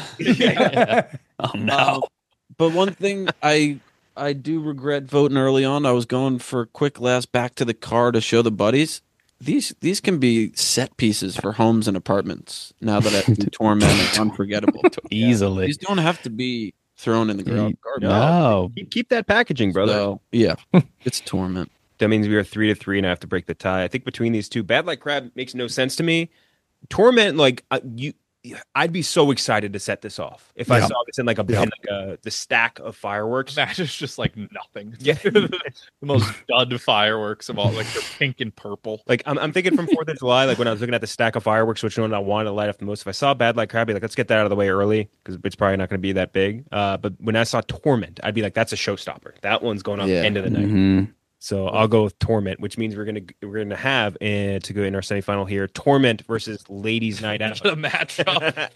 Oh no. But one thing I do regret voting early on. I was going for quick last back to the car to show the buddies. These can be set pieces for homes and apartments. Now that I do Torment and Unforgettable, Easily. These don't have to be thrown in the garbage. No. Keep that packaging, brother. So, yeah, it's Torment. That means we are 3-3 and I have to break the tie. I think between these two, Bad Like Crab makes no sense to me. Torment, like I'd be so excited to set this off if I saw this in the stack of fireworks. That is just like nothing. Yeah. The most dud fireworks of all. Like they're pink and purple. Like I'm thinking from 4th of July, like when I was looking at the stack of fireworks, which one I wanted to light up the most. If I saw Bad Like Crab, I'd be like, let's get that out of the way early because it's probably not going to be that big. But when I saw Torment, I'd be like, that's a showstopper. That one's going on the end of the night. So I'll go with Torment, which means we're gonna have to go in our semifinal here. Torment versus Ladies Night Out. The matchup.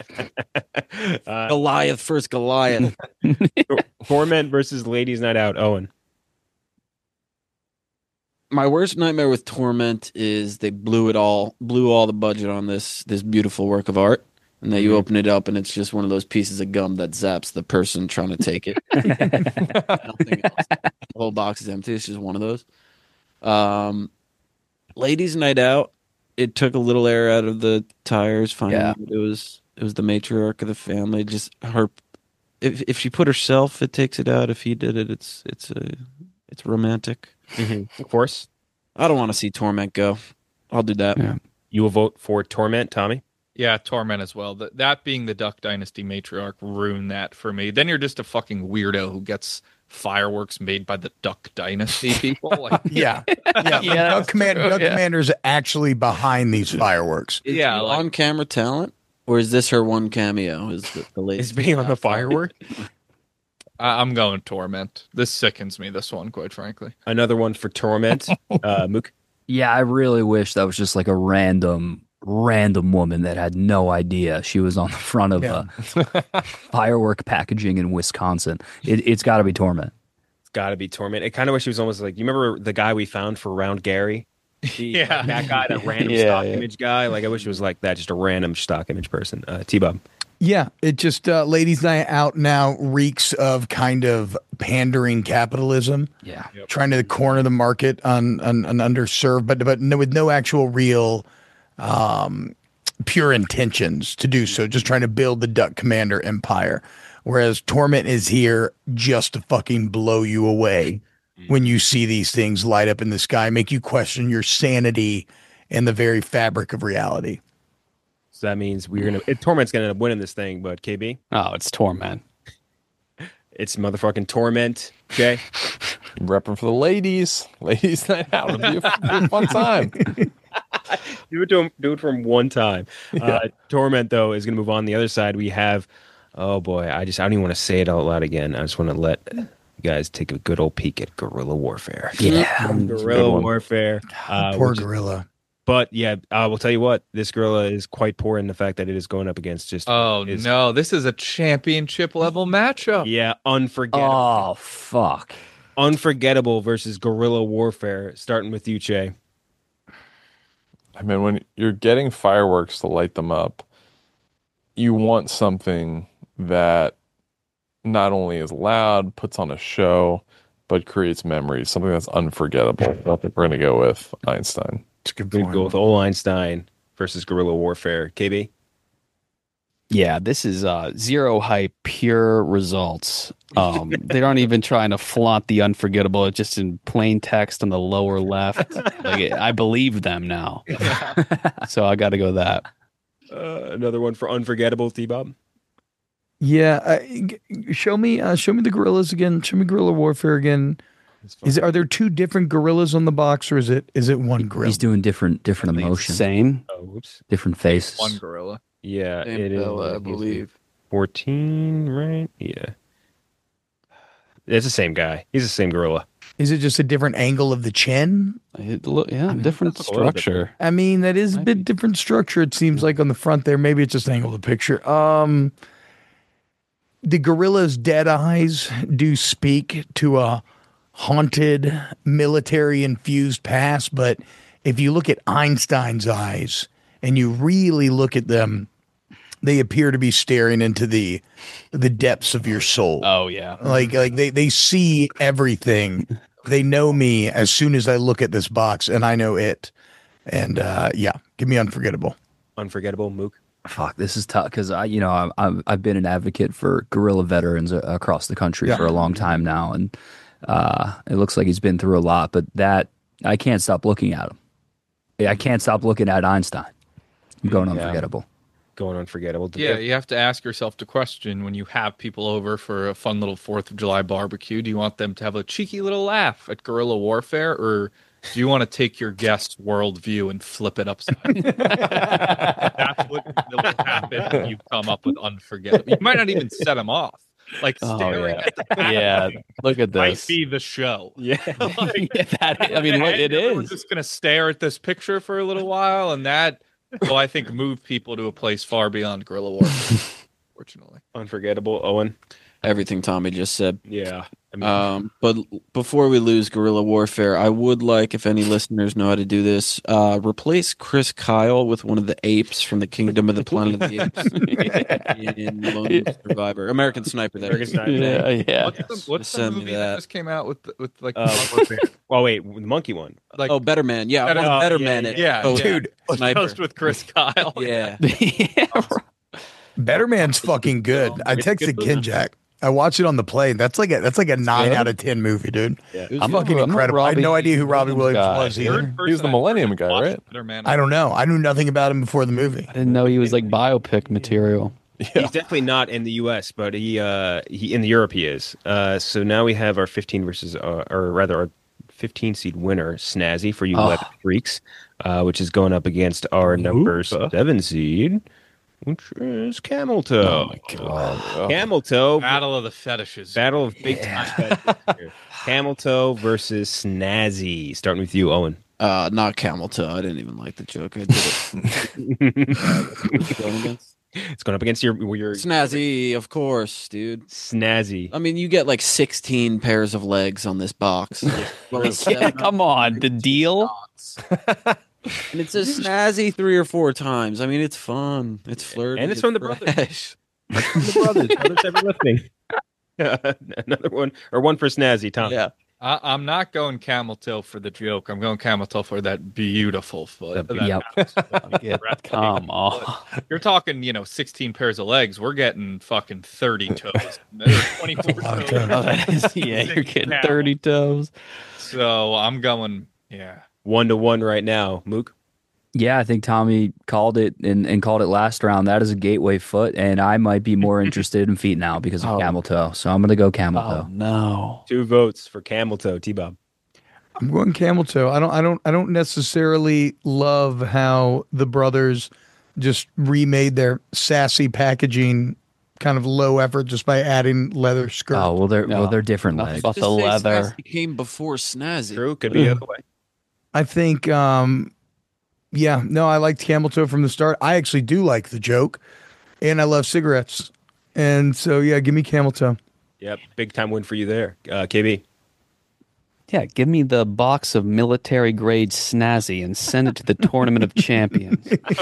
Goliath first Goliath. Torment versus Ladies Night Out. Owen. My worst nightmare with Torment is they blew all the budget on this beautiful work of art. And then you open it up and it's just one of those pieces of gum that zaps the person trying to take it. Nothing else. The whole box is empty. It's just one of those. Ladies Night Out, it took a little air out of the tires. Finally, it was the matriarch of the family. Just her. If she put herself, it takes it out. If he did it, it's romantic. Of course. I don't want to see Torment go. I'll do that. Yeah. You will vote for Torment, Tommy? Yeah, Torment as well. That being the Duck Dynasty matriarch ruined that for me. Then you're just a fucking weirdo who gets fireworks made by the Duck Dynasty people. Like, Duck Commander's actually behind these fireworks. Is he on camera talent, or is this her one cameo? Is the latest? Is being on the firework? I'm going Torment. This sickens me. This one, quite frankly. Another one for Torment. Mook. Yeah, I really wish that was just like a random woman that had no idea she was on the front of a firework packaging in Wisconsin. It's got to be Torment. It's got to be Torment. I kind of wish he was almost like, you remember the guy we found for Round Gary? That guy, that random stock image guy. Like I wish it was like that, just a random stock image person. T-Bob. Yeah, it just ladies' night out now reeks of kind of pandering capitalism. Yeah. Trying to corner the market on an underserved, but no, with no actual real pure intentions to do so. Just trying to build the Duck Commander empire. Whereas Torment is here just to fucking blow you away when you see these things light up in the sky, make you question your sanity and the very fabric of reality. So that means Torment's gonna end up winning this thing, but KB, Oh, it's Torment. it's motherfucking Torment. Okay, Repping for the ladies. Ladies night out. It'll be a fun time. do it for him one time. Torment though is gonna move on. The other side we have. Oh boy, I don't even want to say it out loud again. I just want to let you guys take a good old peek at guerrilla warfare. Yeah. Guerrilla warfare. Poor gorilla. But yeah, I will tell you what, this gorilla is quite poor in the fact that it is going up against just. Oh no, this is a championship level matchup. Yeah, unforgettable. Oh fuck. Unforgettable versus guerrilla warfare. Starting with you, Che. I mean, when you're getting fireworks to light them up, you want something that not only is loud, puts on a show, but creates memories. Something that's unforgettable. I think we're going to go with Einstein. It's a good We'd point. go with Ole Einstein versus guerrilla warfare. KB. Yeah, this is zero hype, pure results. They aren't even trying to flaunt the unforgettable. It's just in plain text on the lower left. I believe them now. So I got to go that. Another one for unforgettable, T-Bob. Yeah, show me the gorillas again. Show me guerrilla warfare again. Are there two different gorillas on the box, or is it one gorilla? He's doing different emotions, Same. Oh, whoops. different faces. One gorilla. Yeah, Same it is. fella, I believe. 14, right? Yeah. It's the same guy. He's the same gorilla. Is it just a different angle of the chin? Yeah, different that's a little bit structure. I mean, that is a bit different structure. It seems like on the front there. Maybe it's just angle of the picture. The gorilla's dead eyes do speak to a haunted, military-infused past, but if you look at Einstein's eyes and you really look at them, they appear to be staring into the depths of your soul. Oh yeah. Like they see everything. They know me as soon as I look at this box, and I know it. And yeah, give me unforgettable. Unforgettable, Mook. Fuck, this is tough because I've been an advocate for guerrilla veterans across the country for a long time now, and it looks like he's been through a lot. But that I can't stop looking at him. I can't stop looking at Einstein. I'm going unforgettable. Going unforgettable. Yeah, you have to ask yourself the question when you have people over for a fun little 4th of July barbecue, do you want them to have a cheeky little laugh at guerrilla warfare, or do you want to take your guest's worldview and flip it upside down? That's what will happen when you come up with unforgettable. You might not even set them off. Like staring at the back Yeah, look at might this. be the show. Yeah. We're just gonna stare at this picture for a little while, and that will, I think, move people to a place far beyond guerrilla warfare. Fortunately, Unforgettable, Owen. Everything Tommy just said. Yeah. I mean, But before we lose guerrilla warfare, I would like, if any listeners know how to do this, replace Chris Kyle with one of the apes from the Kingdom of the Planet of the Apes in Lone Survivor, American Sniper. That is. Yeah. what's the Send me movie that. that just came out with like well, wait, the monkey one. like Oh, Better Man. Yeah, I want Oh, Better yeah, Man. yeah. it. yeah, Oh, Dude, Sniper. Toast with Chris Kyle. Yeah. Better Man's fucking good. I texted Kinjack. I watched it on the plane. That's like a 9 out of 10 movie, dude. Yeah. It's fucking incredible. I had no idea who Robbie Williams was either. He's the Millennium guy, right? I don't know. I knew nothing about him before the movie. I didn't know he was like biopic material. He's definitely not in the U.S., but he in Europe he is. So now we have our 15 versus, or rather our 15 seed winner, Snazzy for you web freaks, which is going up against our number 7 seed, which is Camel Toe. Oh my god. Camel Toe. Battle of the fetishes. Battle of big time fetishes. Camel Toe versus Snazzy. Starting with you, Owen. Not Camel Toe. I didn't even like the joke. I did it. It's going up against your Snazzy, of course, dude. Snazzy. I mean, you get like 16 pairs of legs on this box. Well, it's Yeah, 7 come on, the deal. And it says Snazzy 3 or 4 times. I mean, it's fun. It's flirty. And it's from the fresh. brothers. The brothers ever listening. Another one, or one for Snazzy, Tom. Yeah. I'm not going camel toe for the joke. I'm going camel toe for that beautiful foot. Yep. Come on. You're talking, 16 pairs of legs. We're getting fucking 30 toes. 24 toes. Yeah, you're getting 30 toes. So I'm going, 1-1 right now. Mook? Yeah, I think Tommy called it and called it last round. That is a gateway foot, and I might be more interested in feet now because of camel toe. So I'm going to go camel toe. No. 2 votes for camel toe. T-Bob. I'm going camel toe. I don't necessarily love how the brothers just remade their sassy packaging kind of low effort just by adding leather skirt. Oh, well, they're different legs. But the leather. Snazzy came before Snazzy. True. Could be the other way. I think, I liked camel toe from the start. I actually do like the joke, and I love cigarettes. And so, give me camel toe. Yep. Big time win for you there. KB. Yeah, give me the box of military grade Snazzy and send it to the Tournament of Champions.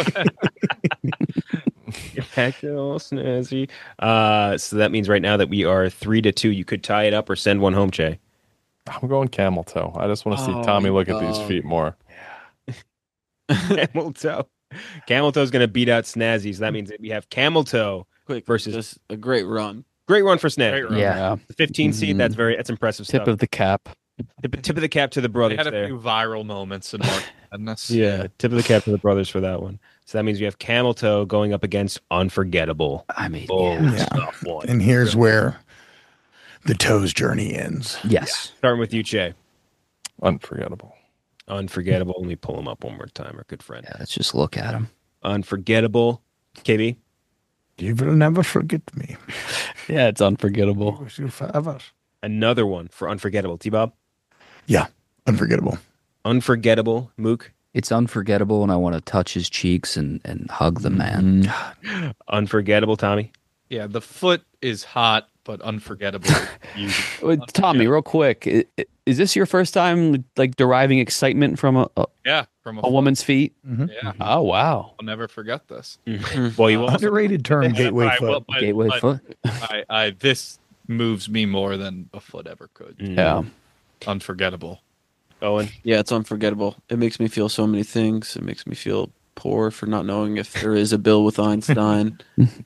Heck, all Snazzy. So that means right now that we are 3-2. You could tie it up or send one home, Jay. I'm going camel toe. I just want to see Tommy look at these feet more. Camel toe. Camel toe is going to beat out Snazzy. So that means that we have camel toe versus just a great run. Great run for Snazzy. Yeah. The 15 seed. That's impressive Tip stuff. of the cap. Tip of the cap to the brothers. They had a there. few viral moments in March Madness. Yeah, tip of the cap to the brothers for that one. So that means we have camel toe going up against unforgettable. I mean, Tough one. And here's where the toes journey ends. yes. Starting with you, Che. Unforgettable. Unforgettable. Let me pull him up one more time, our good friend. Yeah, let's just look at him. Unforgettable. KB. You will never forget me. Yeah, it's unforgettable. With you forever. Another one for unforgettable. T-Bob. Yeah, unforgettable. Unforgettable. Mook. It's unforgettable, and I want to touch his cheeks and hug the man. Unforgettable. Tommy. Yeah, the foot is hot, but unforgettable. Tommy, real quick, is this your first time like deriving excitement from From a woman's feet? Mm-hmm. Yeah, Oh wow! I'll never forget this. Well, you also Underrated term, gateway foot. Gateway foot. This moves me more than a foot ever could. Yeah. Unforgettable. Owen. Yeah, it's unforgettable. It makes me feel so many things. It makes me feel poor for not knowing if there is a bill with Einstein.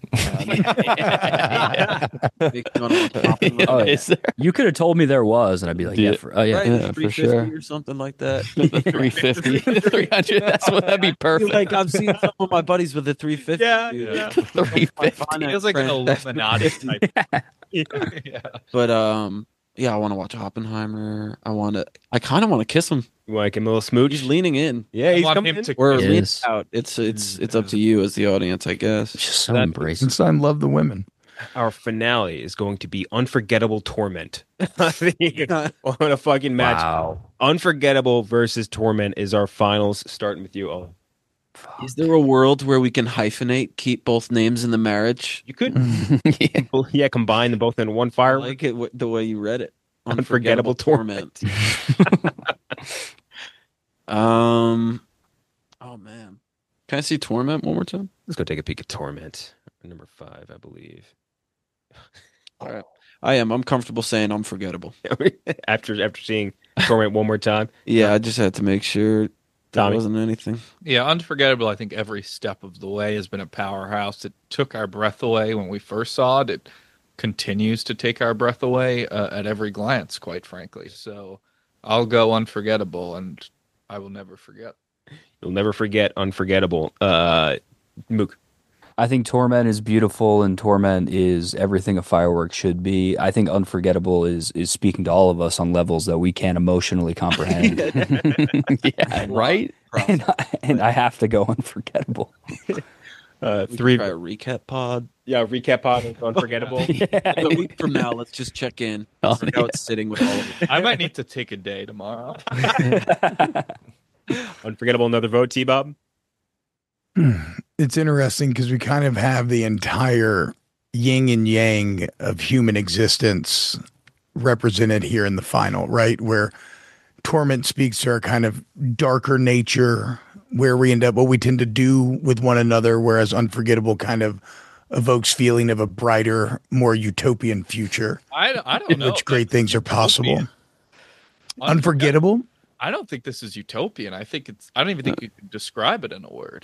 Oh, Is there You could have told me there was, and I'd be like, yeah, Right, yeah, for sure. or something like that. 350, 300? That'd be perfect. Like I've seen some of my buddies with the 350. Yeah. 350. Feels like an Illuminati type. Yeah. But I want to watch Oppenheimer. I kind of want to kiss him. You want to give him a little smooch? He's leaning in. Yeah, he's I want coming him in. to Or He leaning is. out. It's up to you as the audience, I guess. It's just so embracing. Einstein loved the women. Our finale is going to be Unforgettable Torment. What a fucking match. Wow. Unforgettable versus Torment is our finals, starting with you, Owen. Is there a world where we can hyphenate, keep both names in the marriage? You could, yeah, combine them both in one I fire. like it the way you read it. Unforgettable Torment. Oh man, can I see Torment one more time? Let's go take a peek at Torment. Number 5, I believe. All right, I'm comfortable saying unforgettable. after seeing Torment one more time. Yeah, I just had to make sure there Tommy. wasn't anything. Yeah, unforgettable. I think every step of the way has been a powerhouse. It took our breath away when we first saw it. It continues to take our breath away at every glance, quite frankly. So I'll go unforgettable, and I will never forget. You'll never forget Unforgettable. Mook. I think Torment is beautiful, and Torment is everything a firework should be. I think Unforgettable is speaking to all of us on levels that we can't emotionally comprehend. Yeah, right? And I have to go Unforgettable. We could 3. try a recap pod. Yeah, recap pod of Unforgettable. A week from now, let's just check in. Oh, See how it's sitting with all of it. I might need to take a day tomorrow. Unforgettable, another vote, T-Bob. It's interesting because we kind of have the entire yin and yang of human existence represented here in the final, right? Where Torment speaks to our kind of darker nature, where we end up, what we tend to do with one another, whereas Unforgettable kind of evokes feeling of a brighter, more utopian future I don't in know. which great things are possible. Utopian. Unforgettable? I don't think this is utopian. I don't even think you could describe it in a word.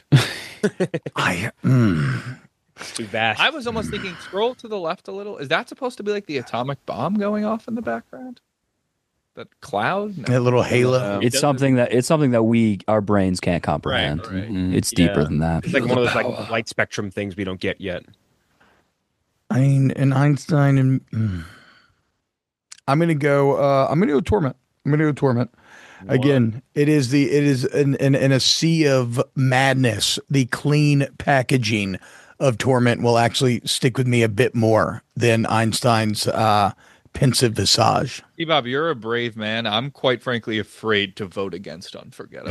Too vast. I was almost thinking, scroll to the left a little. Is that supposed to be like the atomic bomb going off in the background? That cloud? No. That little halo. It's something that our brains can't comprehend. Right. It's deeper than that. It's like one of those like light spectrum things we don't get yet. I mean, and Einstein and I'm gonna go Torment. Again, it is in a sea of madness. The clean packaging of Torment will actually stick with me a bit more than Einstein's pensive visage. Bob, you're a brave man. I'm quite frankly afraid to vote against Unforgettable.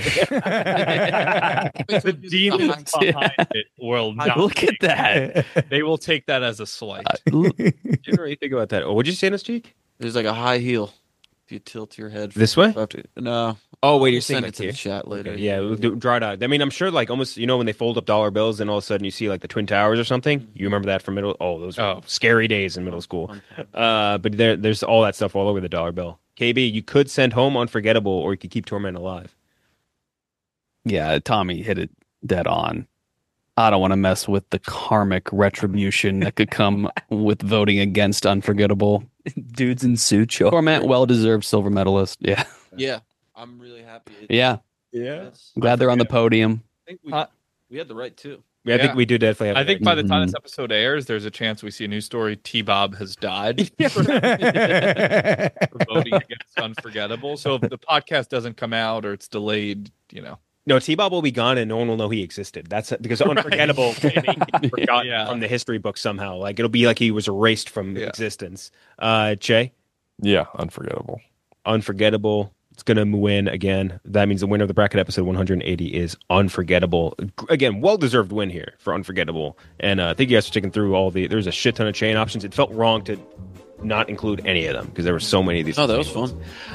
The demons behind it will not. Look at that. They will take that as a slight. You didn't really think about that. Oh, what'd you say, Cheek? There's like a high heel. If you tilt your head This way? No. Oh, wait, you're We'll saying send it that's to here? the chat later. Okay, yeah, we'll draw it out. I mean, I'm sure, like, almost, when they fold up dollar bills and all of a sudden you see, like, the Twin Towers or something? You remember that from those were scary days in middle school. But there's all that stuff all over the dollar bill. KB, you could send home Unforgettable, or you could keep Torment alive. Yeah, Tommy hit it dead on. I don't want to mess with the karmic retribution that could come with voting against Unforgettable. Dudes in suits. Torment, well-deserved silver medalist. Yeah. Yeah. I'm really happy. Yeah. Yeah. I'm glad they're on the podium. I think we had the right too. Yeah, I think we do definitely have I think by the time Mhm. this episode airs, there's a chance we see a news story. T-Bob has died for voting against Unforgettable. So if the podcast doesn't come out or it's delayed, No, T-Bob will be gone and no one will know he existed. That's because Unforgettable forgotten from the history book somehow. Like, it'll be like he was erased from existence. Jay? Yeah, Unforgettable. Unforgettable. It's going to win again. That means the winner of the bracket episode 180 is Unforgettable. Again, well-deserved win here for Unforgettable. And thank you guys for taking through there's a shit ton of chain options. It felt wrong to not include any of them because there were so many of these. Oh, that was fun.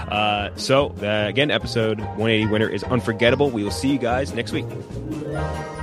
Again, episode 180 winner is Unforgettable. We will see you guys next week.